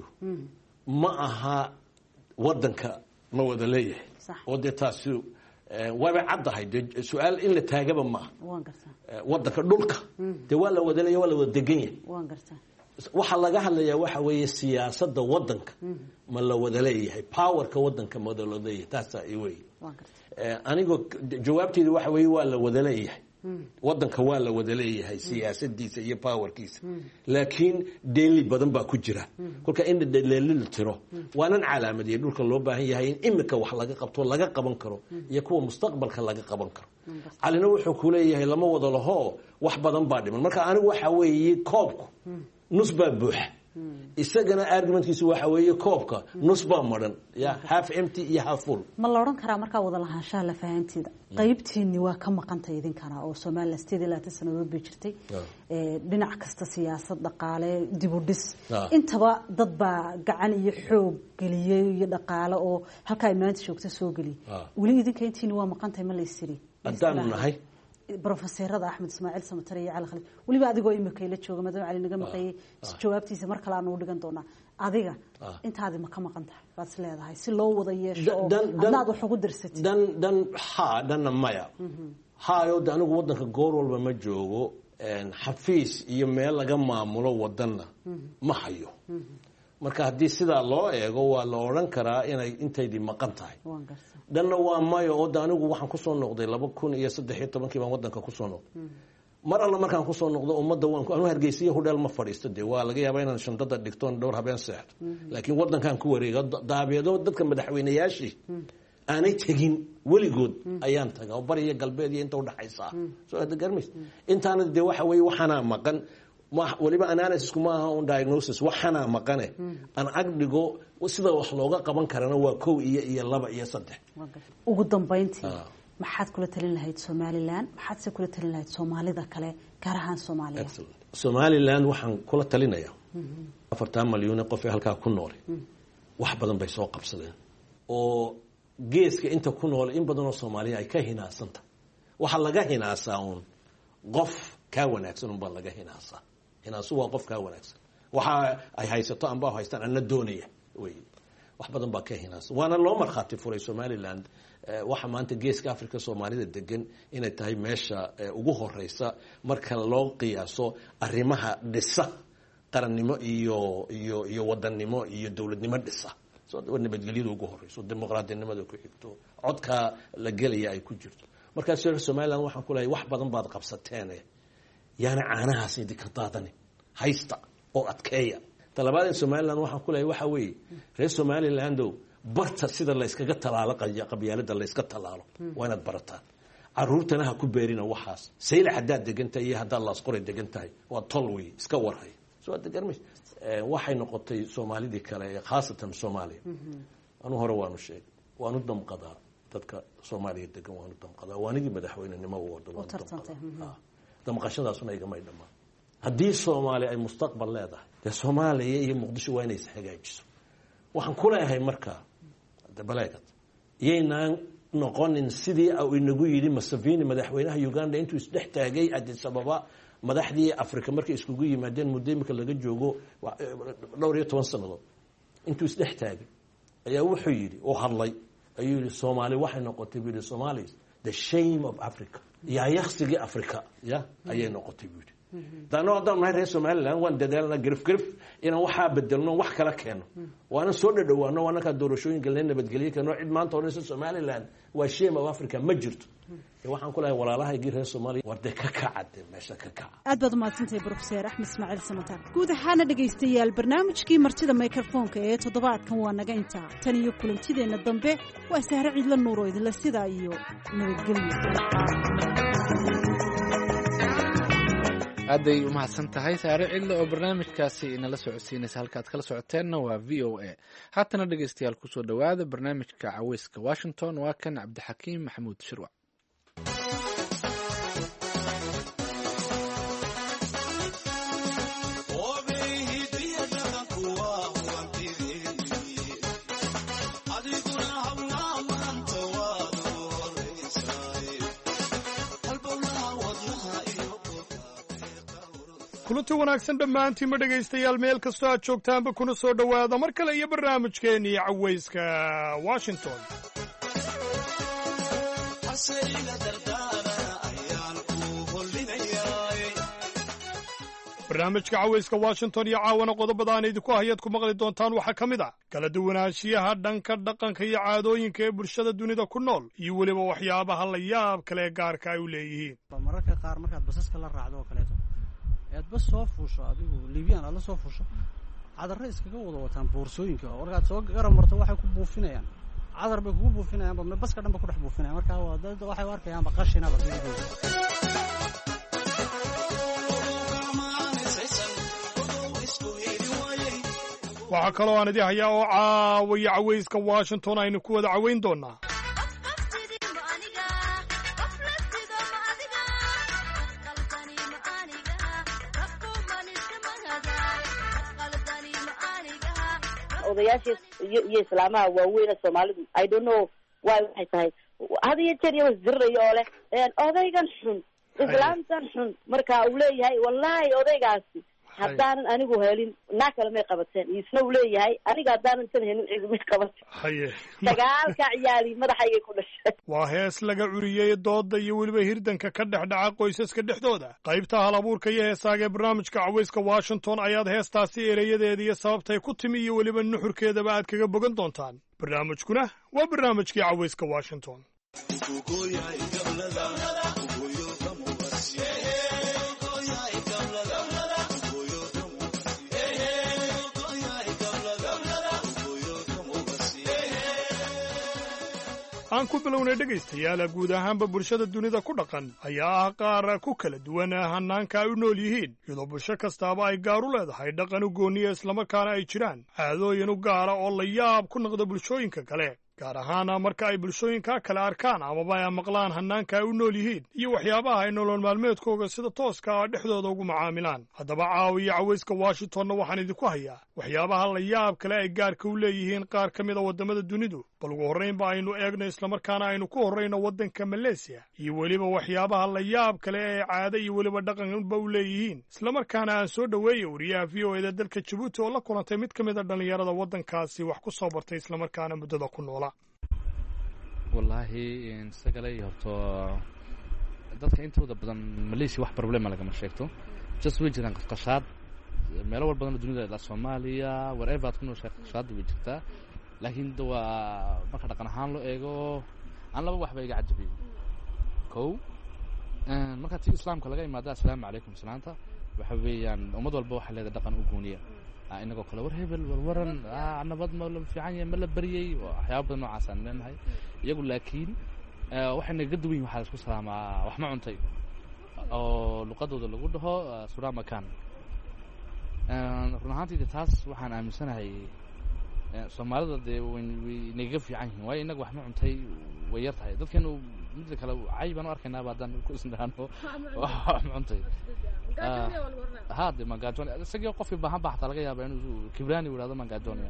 ma aha wadanka ma wada leeyahay oo de taasi waa caddahay su'aal in la taagaba ma
waan gartaa
wadanka dhulka de waa la wada leeyahay waa la wada degan yahay
waan gartaa
waxa laga hadlayaa waxa weeye siyaasadda wadanka ma la wada leeyahay powerka wadanka ma wada leeyahay taas ay weey
waan gartaa
anigu jawaabteedu waxa weeye waa la wada leeyahay wadanka waa la wada leeyahay siyaasadiisa iyo powerkiisa laakiin deeli badan baa ku jira kolka in deelil tiro waanan calaamadiye dhulka loo baahan yahay in imika wax laga qabto laga qaban karo iyo kuwa mustaqbalka laga qaban karo calina wuxuu ku leeyahay lama wada laho wax badan baa dhiman marka anigu waxa weeye koobku nus baa buuxa isagana argumentkiisu waxa weeye koobka nus baa maran ya half empty iyo half full
ma la oran karaa marka wada lahaanshaha la fahanteeda qaybtiini waa ka maqantay idinkana oo Soomaaliland 8 sanadood bay jirtay dhinac kasta siyaasad dhaqaale dib u dhis intaba dad baa gacan iyo xoog galiyay iyo dhaqaale oo halka ay maanta joogto soo galiyay wali idinka intiina waa maqantay ma la isiri
hadaan nahay
Professor Axmed Ismaaciil Samatar iyo Cali Khalifa waliba adigoo imika la jooga madam Cali naga maqay jawaabtiisa mar kale aan u dhigan doonaa adiga intaadi ma ka maqan tahay baad leedahay si loo wada yeesho anaad wax ugu dirsatay
dan maya haayo anigu wadanka goor walba ma joogo xafiis iyo meel laga maamulo wadanna ma hayo marka haddii sidaa loo eego waa la oran karaa inay intaydii maqan tahay dhanna waa mayo oo anigu waxaan kusoo noqday 2013 baan wadanka kusoo noqday mar alla markaan kusoo noqdo ummadda waan ku hargeysiyo hudheel ma fadhiisto de waa laga yaabaa inaan shandada dhigtoon dhowr habeen seexdo laakiin wadankan ku wareega daabeedo dadka madaxweynayaashii aanay tegin weligood ayaan tagaa oo bariya galbeed iyo inta u dhaxaysa soo aad garmays intaana de waxa weeye waxaana maqan waliba analysis kuma aha on diagnosis waxaana maqane aan agdhigo sida wax looga qaban karana waa 1 iyo 2 iyo 3
ugu dambeyntii maxaad kula talin lahayd Somaliland maxaad se kula talin lahayd Soomaalida kale gaar ahaan Soomaaliya
Somaliland waxaan kula talinayaa 4 milyan qof ee halka ku nool wax badan bay soo qabsadeen oo geeska inta ku nool in badan oo Soomaaliya ay ka hinaasanta waxa laga hinaasaa qof ka wanaagsan baa laga hinaasaa hinaasu waa qof ka wanaagsan waxa ay haysato amba haystaan ana doonaya way wax badan baa ka hinaasa waana loo marxaati furay Somaliland waxa maanta geeska Afrika Soomaalida degan inay tahay meesha ugu horeysa marka loo qiyaaso arrimaha dhisa qarannimo iyo wadannimo iyo dawladnimo dhisa soo nabadgelyada ugu horeyso dimuqraadinimada ku xigto codka la gelaya ay ku jirto marka Somaliland waxaan ku leeyahay wax badan baad qabsateen yaana caanahaas idinka daadani haysta oo adkeeya talabaad Somaliland waxaan ku leeyahay waxa weeye reer Somaliland barta sida la iskaga talaalo qabyaalada la iska talaalo waa inaad barataan caruurtana ha ku beerina waxaas sayla hadaad degantahay iyo hadaad la asqoray degantahay waa tolwi iska warhay soo aad garmays waxay noqotay Soomaalidii kale khaasatan Soomaaliya anu hore waanu sheegay waanu damqadaa dadka Soomaaliya degan waanu damqadaa waanigi madaxweynenimo u wado damqashadaasuna iga may dhamaan haddii Soomaaliya ay mustaqbal leedahay de Soomaaliya iyo Muqdisho waa inay hagaajiso waxaan ku leeyahay marka dabaleegad yeynaan noqonin sidii uu inagu yiri Museveni madaxweynaha Uganda intuu isdhex taagay Addis Ababa madaxdii Afrika markay iskugu yimaadeen muddo laga joogo dhowr iyo 10 sanadood intuu isdhex taagay ayaa wuxuu yiri oo hadlay ayuu yiri Soomaaliya waxay noqotay bidi Somalis the shame of Africa ya yakhsiga Afrika ya ayay noqotay bidi daano haddaan nahay reer somaliland waan dadaalnaa garif inaan waxaa bedelno wax kala keeno waana soo dhadhowaano waana ka doorashooyinka la nabadgelyo keeno cid maanta odhanaysa somaliland waa shame of africa ma jirto waxaan ku leeyahay walaalahaygii reer Soomaaliya warday ka kacade meesha ka kaca
aad baad mahadsantahay Professor Axmed Ismaaciil Samatar guud ahaan dhageystayaal barnaamijkii martida microphone-ka ee toddobaadkan waa naga intaa tan iyo kulantideena dambe waa Sahra Ciidla Nuuro idinla sida iyo nabadgelyo
aday u mahadsan tahay Sahra Ciidla oo barnaamijkaasi inala socodsiinaysa halka aad kala socoteenna waa VOA haatana dhageystayaal ku soo dhawaada barnaamijka Caweyska Washington waa kan Cabdixakiim Maxamuud Shirwa
kulanti wanaagsan dhammaantiin ma dhegaystayaal meel kastoo aad joogtaanba kuna soo dhowaada mar kale iyo barnaamijkeennii Caweyska Washington barnaamijka Caweyska Washington iyo caawana qodobada aan idinku hayaad ku maqli doontaan waxaa ka mid ah kala duwanaanshiyaha dhanka dhaqanka iyo caadooyinka ee bulshada dunida ku nool iyo weliba waxyaabaha la yaab kale ee gaarka ay u leeyihiin
mararka qaar markaad basaska la raacdo oo kaleeto aad bas soo fuusho adigu Libyaan aad la soo fuusho cadar iskaga wada wataan boorsooyinka oo warkaad soo garan marto waxay ku buufinayaan cadar bay kugu buufinayaan ba baska dhanba ku dhex buufinayaan marka waa dad waxay u arkayaan ba qashinada
waxaa kaloo aan idin hayaa oo caawaya Caweyska Washington aynu ku wada caweyn doonaa
odayaasha iyo islaamaha waaweyn Soomaalidu I don't know why waxay tahay hada iyo jeer iyo zirrayo oo leh odaygan xun islaamtan xun marka uu leeyahay wallahi odaygaasi haddaan anigu helin naakala may qabateen isna uu leeyahay aniga haddaan intan helin cidumay qabateen
haye
dagaalka ciyaali madaxayga ku dhashay
waa hees laga curiyay dooda iyo weliba hirdanka ka dhexdhaca qoysaska dhexdooda qaybta halabuurka iyo heesaaga ee barnaamijka Caweyska Washington ayaad heestaasi ereyadeeda iyo sababtay ku timi iyo weliba nuxurkeedaba aad kaga bogan doontaan barnaamijkuna waa barnaamijkii Caweyska Washington aan ku bilownay dhegaystayaal guud ahaanba bulshada dunida ku dhaqan ayaa ah qaar ku kala duwan hanaanka ay u nool yihiin iyadoo bulsho kastaaba ay gaar u leedahay dhaqan u gooniya islamarkaana ay jiraan caadooyin u gaara oo la yaab ku noqda bulshooyinka kale gaar ahaan marka ay bulshooyinka kale arkaan amaba ay maqlaan hanaanka ay u nool yihiin iyo waxyaabaha ay nolol maalmeedkooga sida tooska ah dhexdooda ugu macaamilaan haddaba caawiya Caweyska Washingtonna waxaan idinku hayaa waxyaabaha la yaab kale ay gaarka u leeyihiin qaar ka mid a waddamada dunidu bal ugu horraynba aynu eegno islamarkaana aynu ku horrayno waddanka Malaysia iyo weliba waxyaabaha la yaab kale ee caado iyo weliba dhaqanba u leeyihiin islamarkaana aan soo dhoweeyay wariyaha VOA dalka Djibouti oo la kulantay mid ka mid a dhalinyarada waddankaasi wax ku soo bartay islamarkaana muddada ku noolaa
wallahi sagalay horto dadka intooda badan Malaysia wax problema lagama sheegto just way jiraan qashqashaad meelo walba badan dunida la Soomaaliya wherever ku nooshay qashqashaad way jirtaa laakiin waa marka dhaqan ahaan loo eego aan laba wax bay iga cajabiyo kow marka tii islaamka laga imaado assalaamu calaykum salaanta waxa weeyaan ummad walba waxa leedahay dhaqan u gooniya inagoo kale war hebel waran nabad ma la fiican yahay ma la bariyay waxyaabo badan noocaas aan leenahay iyagu laakiin waxay naga duwan yihiin waxa isku salaamaa wax ma cuntay oo luqadooda lagu dhaho sura makan run ahaantii taas waxaan aaminsanahay Soomaalida de way naga fiican yihiin waayo inaga wax ma cuntay way yar tahay dadkeenu mid kale cayban u arkaynaa baadaan ku isnaano wax ma cuntay هذا مانجاتوني سجى قفي بهم بحث على جيابه إنه كبراني ولا هذا مانجاتوني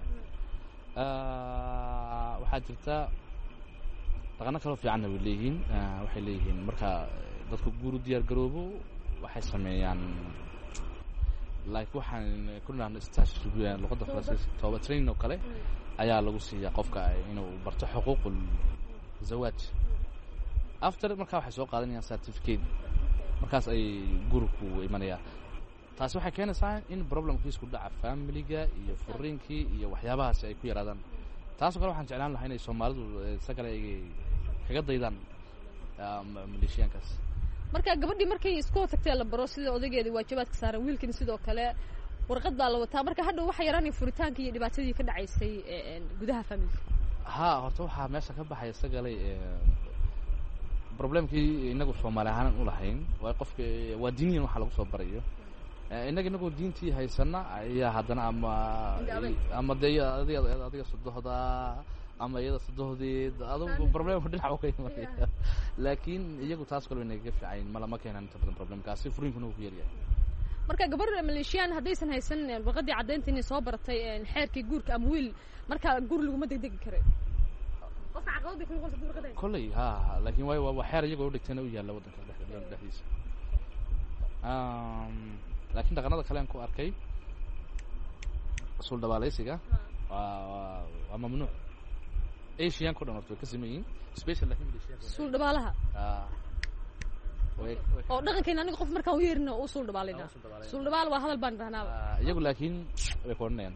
waxaa jirta dhaqano kale fiican oo leeyihiin waxay leeyihiin marka dadku guuru diyaar garoobo waxay sameeyaan like waxaan kulnaan stage luqadda Faransiiska tooba training oo kale ayaa lagu siiyaa qofka inuu barto xuquuqul zawaaj after marka waxay soo qaadanayaan certificate markaas ay guriku imanayaan. taasi waxay keenaysaa in problemkiisku dhaca familiga iyo furiinkii iyo waxyaabahaasi ay ku yaraadaan. taasoo kale waxaan jeclaan lahaa inay Soomaalidu isagale ay kaga daydaan maleeshiyaankaas.
marka gabadhii markay isku tagtay la baro sida odaygeedii waajibaadka saaran wiilkina sidoo kale warqad baa la wataa marka hadhow waxa yaraanay furitaanka iyo dhibaatadii ka dhacaysay gudaha familka. horta waxaa meesha ka baxay isagale problemkii inagu Soomaali ahaan u lahayn waa qofka waa diiniyan waxa lagu soo barayo inagu diintii haysana ayaa haddana ama adiga sodohda ama iyada sodohdeed adigu problem dhinac u keenay laakiin iyagu taas kale inay ka fiican ma keenan inta badan problemkaasi furiinkuna uu ku yaryahay. marka gabadha maleeshiyaan haddaysan haysan warqadii caddeynta inay soo baratay xeerkii guurka ama wiil marka guur laguma degdegi karo. qofka caqabad ku noqon warqadda
kulli laakiin waa xeer iyagu u dhigtana u yaala wadanka dhexdiisa. laakiin dhaqanada kale aan ku arkay sul dabaaleysiga waa mamnuuc. Asian ku dhan horta ka sameeyeen special laakiin
sul dabaalaha oo dhaqankeena aniga qof markaan u yeerino uu sul dabaalina sul dabaal waa hadal baan dhahnaa
iyagu laakiin way koonayaan.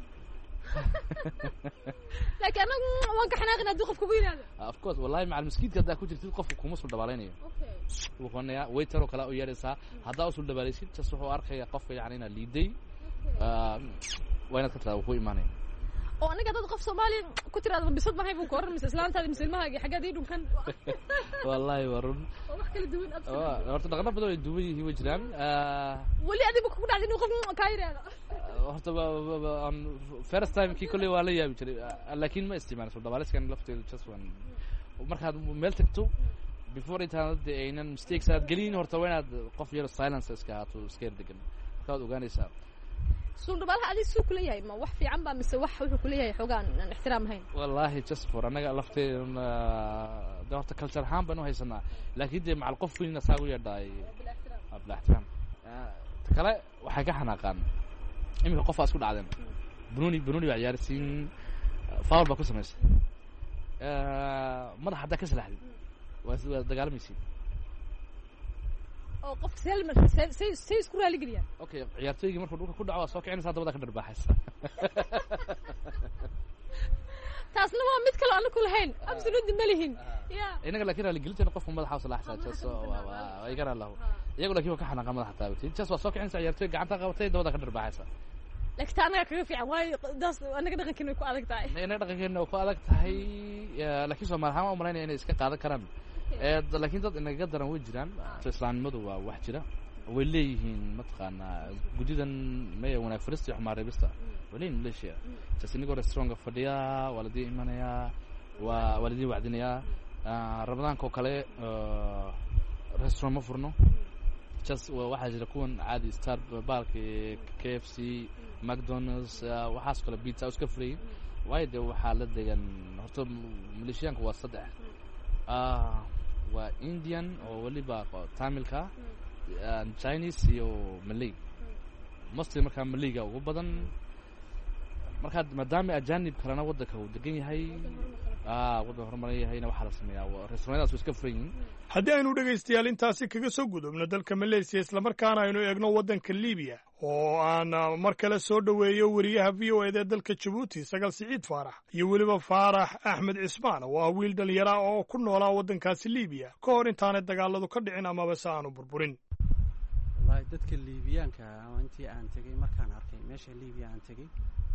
laakiin anagu waan ka xanaaqin haddii qofku ku yiraahdo
of course wallahi macal miskiidka haddaa ku jirtid qofku kuma sul dabaaleynayo. wuu koonaya waiter oo kale u yeeraysaa haddaa u sul dabaaleysid jas wuxuu arkaya qofka yacni inaa liiday waa inaad ka tiraado ku imaanaya.
oo aniga dad qof Soomaali ku tiraado bisad maxay buu kooran mise islaantaada muslimiinta xaggad ii dhunkan
wallahi warun
wax kala duwan
horta dhaqan badan ay duwan yihiin way jiraan.
wali adigu ku dhacday inuu qof ka yiraahdo
horta first time kii kulli waa la yaabi jiray laakiin ma isticmaalay soo dabaaleskan lafteedu just one markaad meel tagto before intaad aynan mistakes aad gelin horta waa inaad qof yar silence iska haato iska degan markaad ogaanaysaa.
sul dabaalaha adii suu kula yahay ma wax fiican baa mise wax wuxuu kula yahay xogaan aan ixtiraam ahayn.
wallahi just for anaga lafteena horta culture ahaan baan u haysanaa laakiin dee macal qof weyn asagu yeedhay bila ixtiraam. kale waxay ka xanaaqaan imika qof isku dhacdeen bununi baa ciyaarsiin foul baa ku samaysay madax hadda ka salaxday waa dagaalamaysiin
oo qofka say isku raali geliyaa.
okay ciyaartooyga markuu dhulka ku dhaco waa soo kicinaysaa dabada ka dharbaaxaysa.
taasna waa mid kale aan ku lahayn absolutely ma lihin
inaga laakiin raali gelinteena qofku madaxa u salaxsaa jas waa iga raalaho iyagu laakiin waa ka xanaqa madaxa taabtay jas waa soo kicinaysaa ciyaartooyga gacanta qabatay dabada ka dharbaaxaysa.
laakiin taa anaga kaga fiican waayo daas anaga dhaqankeena way ku adag tahay.
inaga dhaqankeena way ku adag tahay laakiin Soomaali ahaan waa umaleynaya inay iska qaadan karaan laakiin dad inaga daran way jiraan. islaamnimadu waa wax jira way leeyihiin mataqaanaa gudidan may wanaag fariista iyo xumaan reebista way leeyihiin Malaysia just inagoo restaurant fadhiya waladii imanaya waa waladii wacdinaya Ramadaanka oo kale restaurant ma furno just waxaa jira kuwan caadi star barki KFC McDonald's waxaas kale pizza iska free waayo dee waxaa la degan horta Malaysiyaanku waa saddex waa Indian oo waliba Tamilka Chinese iyo Malay mostly markaa Malayga ugu badan markaa maadaama ajaanib kalena wadanka uu degan yahay wadan horumaran yahayna waxaa la sameeyaa restaurantadaas iska furan yihiin.
haddii aynu dhegaystayaal intaasi kaga soo gudubno dalka Malaysia islamarkaana aynu eegno waddanka Liibiya oo aan mar kale soo dhoweeyo wariyaha VOA ee dalka Djibouti Sagal Siciid Faarax iyo weliba Faarax Axmed Cismaan oo ah wiil dhalinyaro oo ku noolaa waddankaasi Liibiya ka hor intaanay dagaaladu ka dhicin amaba se aanu burburin.
wallahi dadka Liibiyaanka intii aan tagay markaan arkay meesha Liibiya aan tagay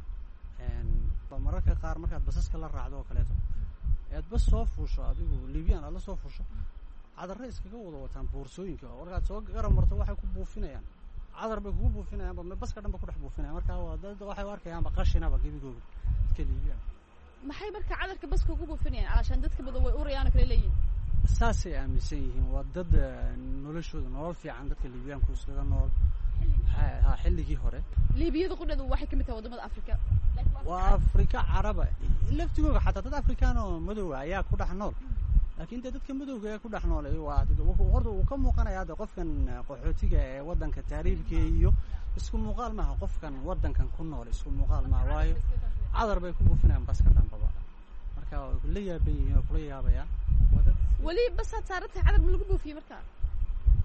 mararka qaar markaad basaska la raacdo oo kaleeto aad bas soo fuusho adigu Liibiyaan aad la soo fuusho cadar iskaga wada wataan boorsooyinka oo warqad soo garan marto waxay ku buufinayaan cadar bay ku buufinayaan baska dhanba ku dhex buufinayaan marka waa dad waxay u arkayaan qashinaba gibigooda dadka Liibiyaan.
maxay marka cadarka baska ugu buufinayaan alashan dadka badan way urayaan kale leeyihiin
saasay aaminsan yihiin waa dad noloshooda nolol fiican dadka Liibiyaanku iskaga nool xilligii hore.
Liibiyada qudhadu waxay kamid tahay wadamada Afrika
waa Afrika Caraba laftigooda xataa dad Afrikaan oo madow ayaa ku dhex nool laakiin dadka madowga ee ku dhex nool waa horta uu ka muuqanayaa qofkan qaxootiga ee wadanka taariibka iyo isku muuqaal maaha qofkan wadankan ku nool isku muuqaal maaha waayo cadar bay ku buufinayaan baska dhanbaba marka la yaabayeen kula yaabaya
wali bas saartay cadar ma lagu buufiyo marka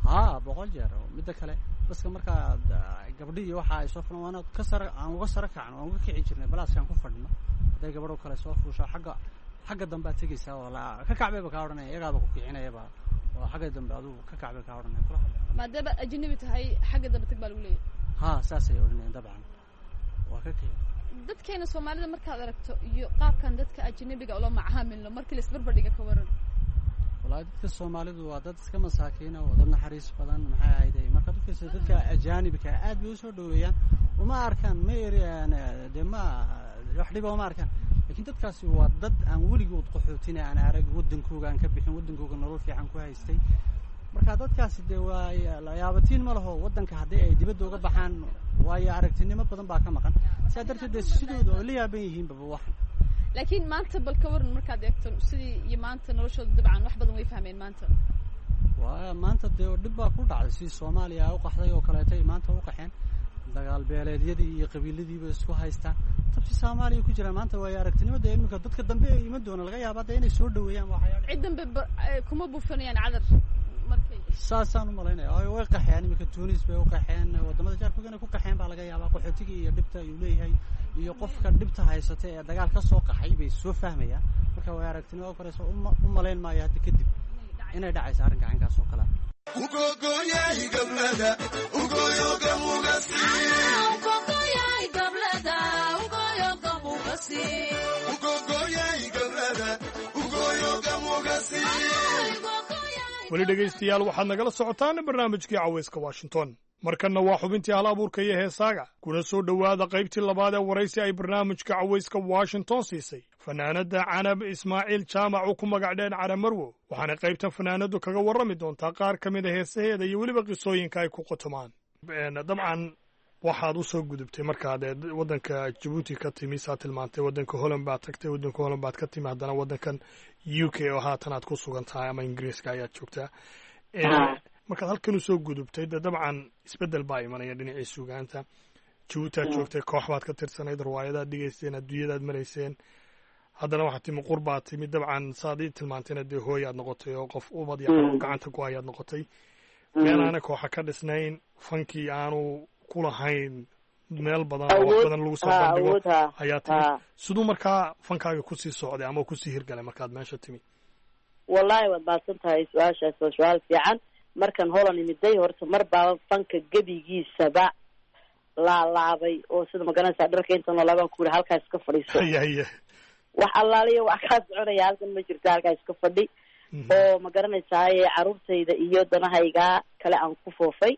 haa 100 jeer midda kale baska markaa gabadhii waxa ay soo fulaan waana ka sar aan uga sar kacno aan uga kici jirnay balaaskan ku fadhino haday gabadho kale soo fuusha xagga dambe aad tegaysaa wala ka kacbayba ka oranay iyagaaba ku kicinayaba oo xagga dambe adu ka kacbay ka oranay kula
maadaama ajnabi tahay xagga dambe tag baa lagu leeyahay
haa saasay oranayeen dabcan waa ka kici
dadkeena Soomaalida markaad aragto iyo qaabkan dadka ajnabiga oo la macaamilo markii la isbarbar dhiga ka waran
walaal dadka Soomaalidu waa dad iska masaakiin oo dad naxariis badan maxay ahaydey marka dadka ajaanibka aad bay u soo dhaweeyaan uma arkaan meeriyaan dema wax dhib ma arkaan laakiin dadkaasi waa dad aan weligood qaxootina aan arag wadankooga aan ka bixin wadankooga nolol fiican ku haystay marka dadkaasi de waa la yaabatiin ma laho wadanka hadii ay dibadda uga baxaan way aragtinimo badan baa ka maqan sidaa darteed sidoo oo la yaaban yihiin baba wax
laakiin maanta bal ka waran markaad eegto sidii iyo maanta noloshooda dabcan wax badan way fahmeen maanta
waa maanta de dib baa ku dhacday si Soomaaliya u qaxday oo kaleetay maanta u qaxeen dagaal beeleedyadii iyo qabiiladiiba isku haystaan tabsi Soomaaliya ku jira maanta way aragtinimada imika dadka dambe ay iman doona laga yaabaa inay soo dhaweeyaan waxyaabo
cid dambe kuma buufanayaan cadar markay
saasaan u maleynaa way qaxeen imika Tunis bay u qaxeen wadamada jaarkooda ku qaxeen baa laga yaabaa qaxootiga iyo dhibta uu leeyahay iyo qofka dhibta haysata ee dagaal ka soo qaxay bay soo fahmayaan marka way aragtinimo korayso u maleyn maayo hadda kadib inay dhacayso arrinka caynkaas oo kale
ugogoyay gablada ugoyoga mugasi ugogoyay gablada ugoyoga mugasi ugogoyay gablada ugoyoga mugasi
weli dhegaystayaal waxaad nagala socotaan barnaamijkii cawayska Washington markanna waa xubintii hal abuurka iyo heesaaga kuna soo dhowaada qaybtii labaad ee waraysi ay barnaamijka cawayska Washington siisay fanaanada Canab Ismaaciil Jaamac oo ku magac dheer Cara Marwo waxaana qaybtan fanaanadu kaga warrami doontaa qaar ka mid ah heesaheeda iyo weliba qisooyinka ay ku qotomaan dabcan waxaad u soo gudubtay markaad waddanka Djibouti ka timi saa tilmaantay waddanka Holland baad tagtay waddanka Holland baad ka timi haddana waddankan UK oo haatan aad ku sugan tahay ama Ingiriiska ayaad joogtaa markaad halkan u soo gudubtay dabcan isbeddel baa imanaya dhinacii suugaanta Djibouti aad joogtay koox baad ka tirsanayd riwaayadaad dhigayseen adduunyadaad marayseen haddana waxaad timi qurbaad timi dabcan saad ii tilmaantayna dee hooyaad noqotay oo qof ubad iyo gacanta ku hayaad noqotay meel aana kooxa ka dhisnayn fankii aanu ku lahayn meel badan oo wax badan lagu soo bandhigo ayaa timi siduu markaa fankaaga kusii socday ama kusii hirgalay markaad meesha timi
wallahi waad baadsan tahay su-aashaas waa su-aal fiican markan Holland imiday horta mar baa fanka gebigiisaba laalaabay oo sida magaranaysaa dharka inta noolabaan ku yidhi halkaas ka fadhiiso wax allaaliya wax kaa soconaya halkan ma jirto halkaas ka fadhi oo magaranaysaa caruurtayda iyo danahayga kale aan ku foofay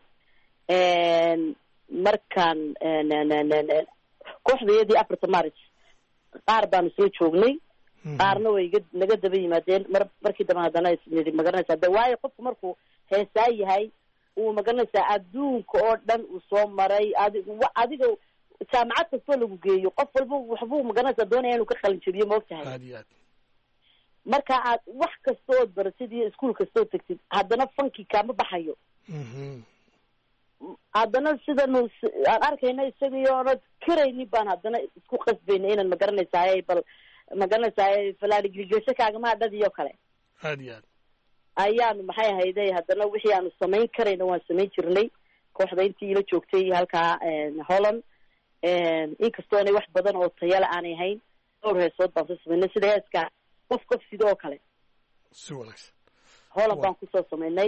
markaan kooxdayadii 4 Maaris qaar baan soo joognay qaarna way naga daba yimaadeen markii dambe haddana isnidi magaranaysaa de waayo qofku markuu heesaa yahay uu magaranaysaa adduunka oo dhan uu soo maray adiga jaamacad kastoo lagu geeyo qof walba waxbuu magaranaysaa doonaya inuu ka qalin jabiyo maogtahay marka aad wax kastood baratid iyo iskuol kastood tagtid haddana fankii kaama baxayo haddana sidanu aan arkayna isagii oonad karayni baan haddana isku qasbayna inaan magaranaysaay bal magaranaysaay falaaligigesho kaagama dhadiyo kale
aad iyo aad
ayaanu maxay ahayday haddana wixii aanu samayn karayna waan samayn jirnay kooxda intii ila joogtay halkaa Holland inkastoonay wax badan oo tayala aanay hayn dhowr heesood baan soo samaynay sida heeska qof sidoo kale
si wanaagsan
Holland baan kusoo samaynay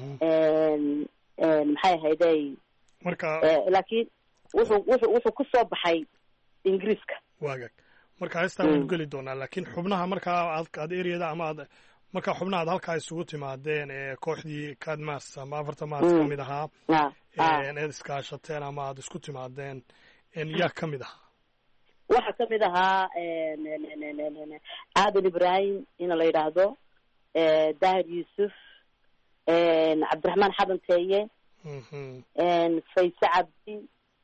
maxay ahayday
marka
laakiin wuxuu ku soo baxay Ingiriiska
waagag marka heestaan waynu geli doonaa laakiin xubnaha markaa aad ereyada ama aad markaa xubnaha aad halkaa isugu timaadeen ee kooxdii Cadmas ama 4 Maaris ka mid ahaa eed iskaashateen ama aad isku timaadeen yaa ka mid ahaa
waxaa ka mid ahaa Aadan Ibrahim in la yidhaahdo Daahir Yuusuf Cabdiraxmaan Xadan Teeye Fayse Cabdi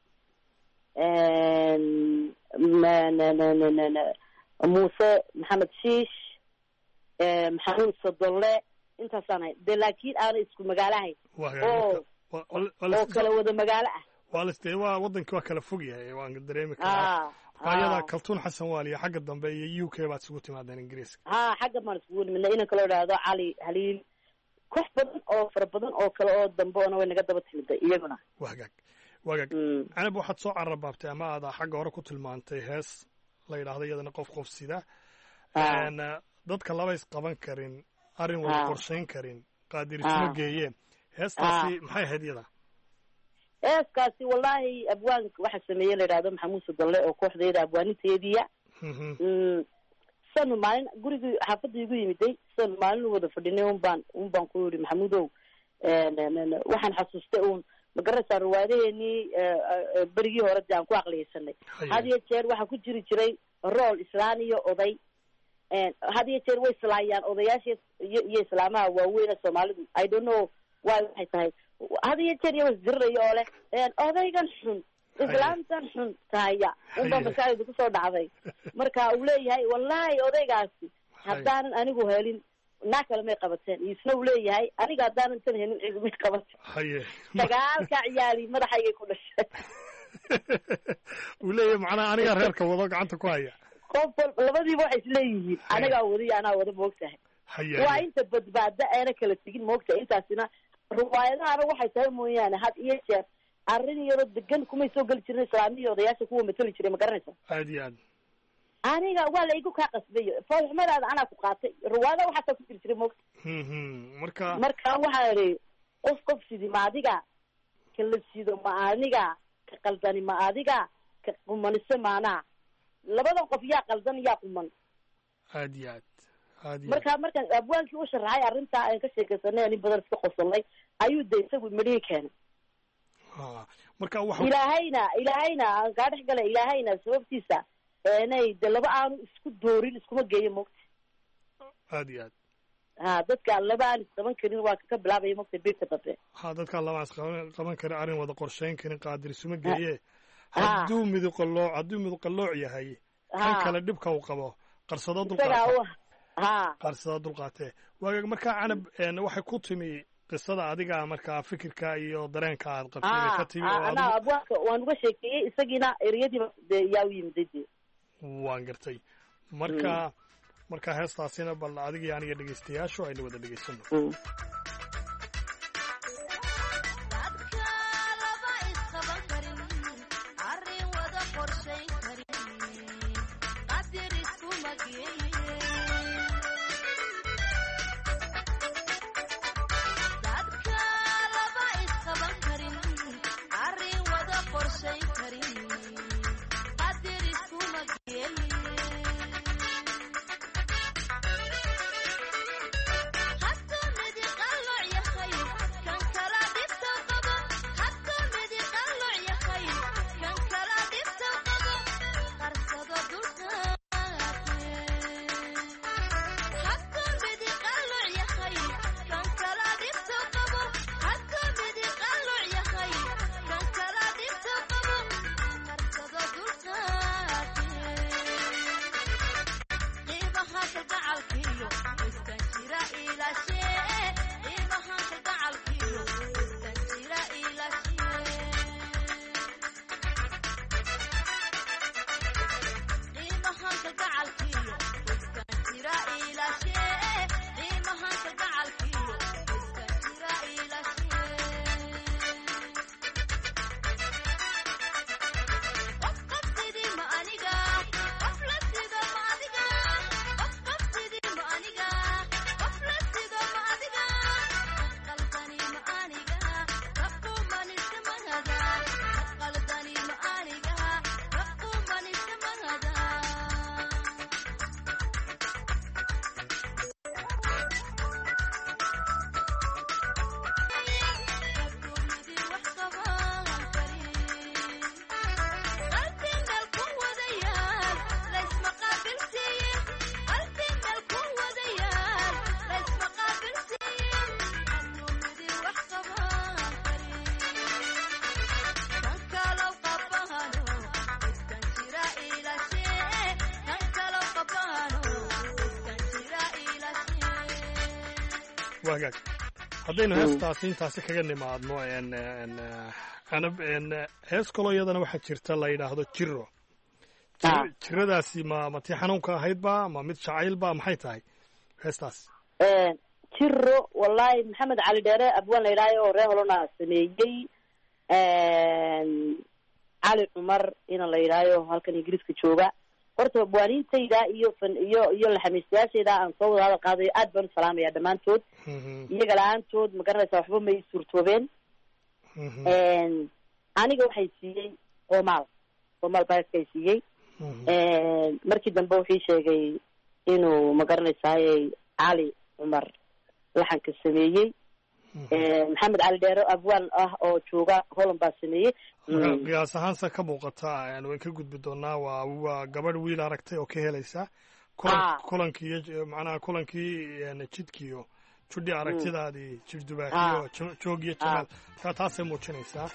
Muuse Maxamed Shiish maxamuud Sodolle intaasaan ahay de laakiin aana isku magaalahayn oo kala wada magaalo ah
waa wadankii waa kala fog yahay waan dareemi karaa ayada Kaltuun Xasan Waaliya xagga dambe iyo UK baad isugu timaadeen Ingiriiska
xagga baan isugu nimidnay inaan kala yidhaahdo Cali Haliil koox badan oo fara badan oo kale oo dambe oona way naga daba timiday iyaguna.
wagaag canab waxaad soo carrabaabtay ama aad xagga hore ku tilmaantay hees la yidhaahdo iyadana qof sida dadka laba isqaban karin arrin wada qorshayn karin qaadirisma geeyeen heestaasi maxay ahayd iyada?
heeskaasi wallaahi abwaanka waxa sameeye la yidhahdo maxamuud Sudalle oo kooxdeeda abwaaninteediya sanu maalin gurigii xaafadda igu yimiday sanu maalin wada fadhinay un baan ku yidhi maxamuudow waxaan xasuustay uun magaraysaa riwaayadaheenii berigii hore dee aan ku aqliyeysanay had iyo jeer waxaa ku jiri jiray rool islaan iyo oday had iyo jeer way islaayaan odayaasha iyo islaamaha waaweyn ee soomaalidu I don't know why waxay tahay had iyo jeer iyago isdirirayo oo leh odaygan xun islaamtan xun tahaya unbaa maskaxdayda kusoo dhacday marka uu leeyahay wallaahi odaygaasi haddaanan anigu helin naa kale may qabateen isna uu leeyahay aniga haddaanan tan helin cidu may qabateen sagaalka ciyaali madaxaygay ku dhashay
uu leeyahay macnaha anigaa reerka wado gacanta ku haya
qof labadiiba waxay isleeyihiin anigaa wada iyo anaa wada moogtahay waa inta badbaada aana kala tegin moogtahay intaasina riwaayadahana waxay tahay mooyaane had iyo jeer arrin iyadoo degan kumay soo geli jirin islaamiya odayaasha kuwa matali jiray ma garanaysa
aad iyo aad
aniga waa la igu kaa qasbayo foolxumadaada anaa ku qaatay riwaayada waxaasaa ku jiri jiray moogta marka waxaa idhi qof sidii ma adiga ka la sido ma aniga ka qaldani ma adiga ka qumanise maanaa labadan qof yaa qaldan yaa quman
aad iyo aad
markaan abwaankii u sharaxay arrintaa aan ka sheekaysanay anin badan iska qosolnay ayuu de isagu midhihii keenay
marka
ilaahayna aan kaa dhex galay ilaahayna sababtiisa inay de laba aanu isku doorin iskuma geeyo mogta
aad iyo aad
dadka laba aan isqaban karin waa ka bilaabaya mogta birka dambe
dadka laba aan isqaban karin arrin wada qorshayn karin qaadir isuma geeye hadduu midug qallooc yahay kan kale dhibka uu qabo qarsado dulqaatee waagaag markaa canab waxay ku timi qisada adiga markaa fikirka iyo dareenka aad qabtay ka timi
anaa abwaanka waan uga sheekeeyey isagiina ereyadiiba dee yaa u yimiday dee
waan gartay marka heestaasina bal adiga iyo aniga dhegeystayaashu aynu wada dhegeysano wagaag haddaynu heestaasi intaasi kaga nimaadno canab hees kaloo iyadana waxaa jirta la yidhaahdo jiro jiradaasi ma tii xanuunka ahayd ba ma mid jacayl ba maxay tahay heestaasi
jiro wallahi maxamed cali dheere abwaan la yidhaayo oo reer holona sameeyey cali cumar ina la yidhaayo halkan ingiriiska jooga horta abwaaniintayda iyo iyo laxamiistayaashayda aan soo wada hadal qaadayo aad baan u salaamaya dhammaantood iyaga la-aantood ma garanaysaa waxba may suurtoobeen aniga waxay siiyey qomaal baaskay siiyey markii dambe wuxuu sheegay inuu ma garanaysaay cali cumar laxanka sameeyey maxamed cali dheere abwaan ah oo jooga holland baa sameeyey
qiyaas ahaansa ka muuqata way ka gudbi doonaa waa gabadh wiil aragtay oo ka helaysa kulankii macnaha kulankii jidkiiyo judhi aragtidaadii jirdubaaxiyo joog iyo jamaal taasay muujinaysaa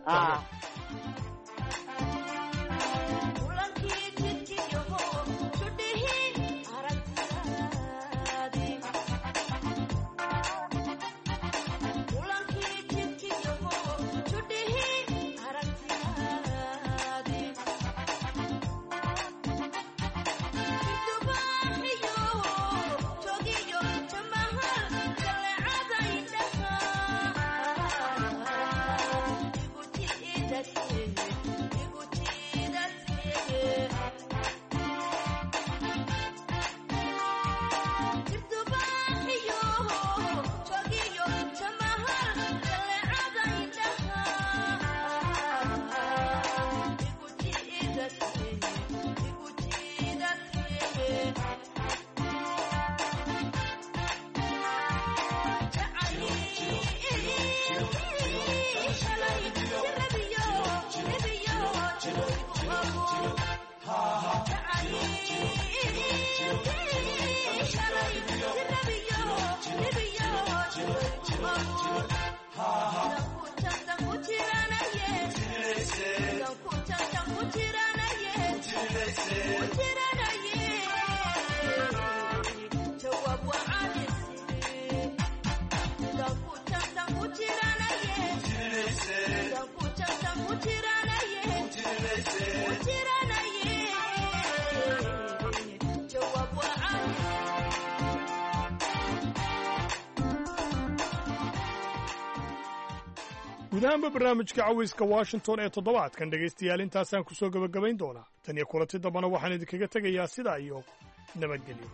guud ahaanba barnaamijka cawayska washington ee toddobaadkan dhegaystayaal intaasaan ku soo gebagabayn doonaa tan iyo kulanti dambana waxaan idinkaga tegayaa sidaa iyo nabadgelyo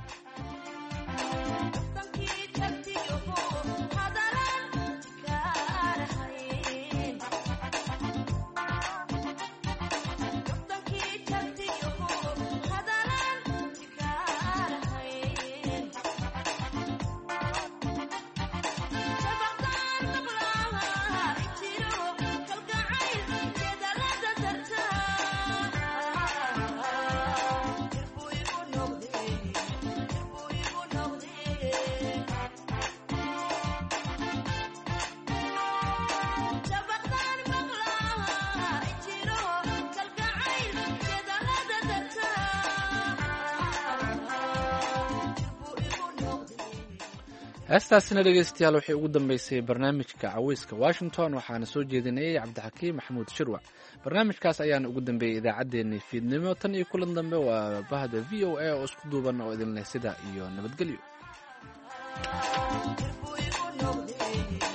heestaasina dhegaystayaal waxay ugu dambeysay barnaamijka cawayska washington waxaana soo jeedinayay cabdixakiim maxamuud shirwac barnaamijkaas ayaana ugu dambeeyey idaacaddeenii fiidnimo tan iyo kulan dambe waa bahda v o a oo isku duuban oo idin leh sida iyo nabadgelyo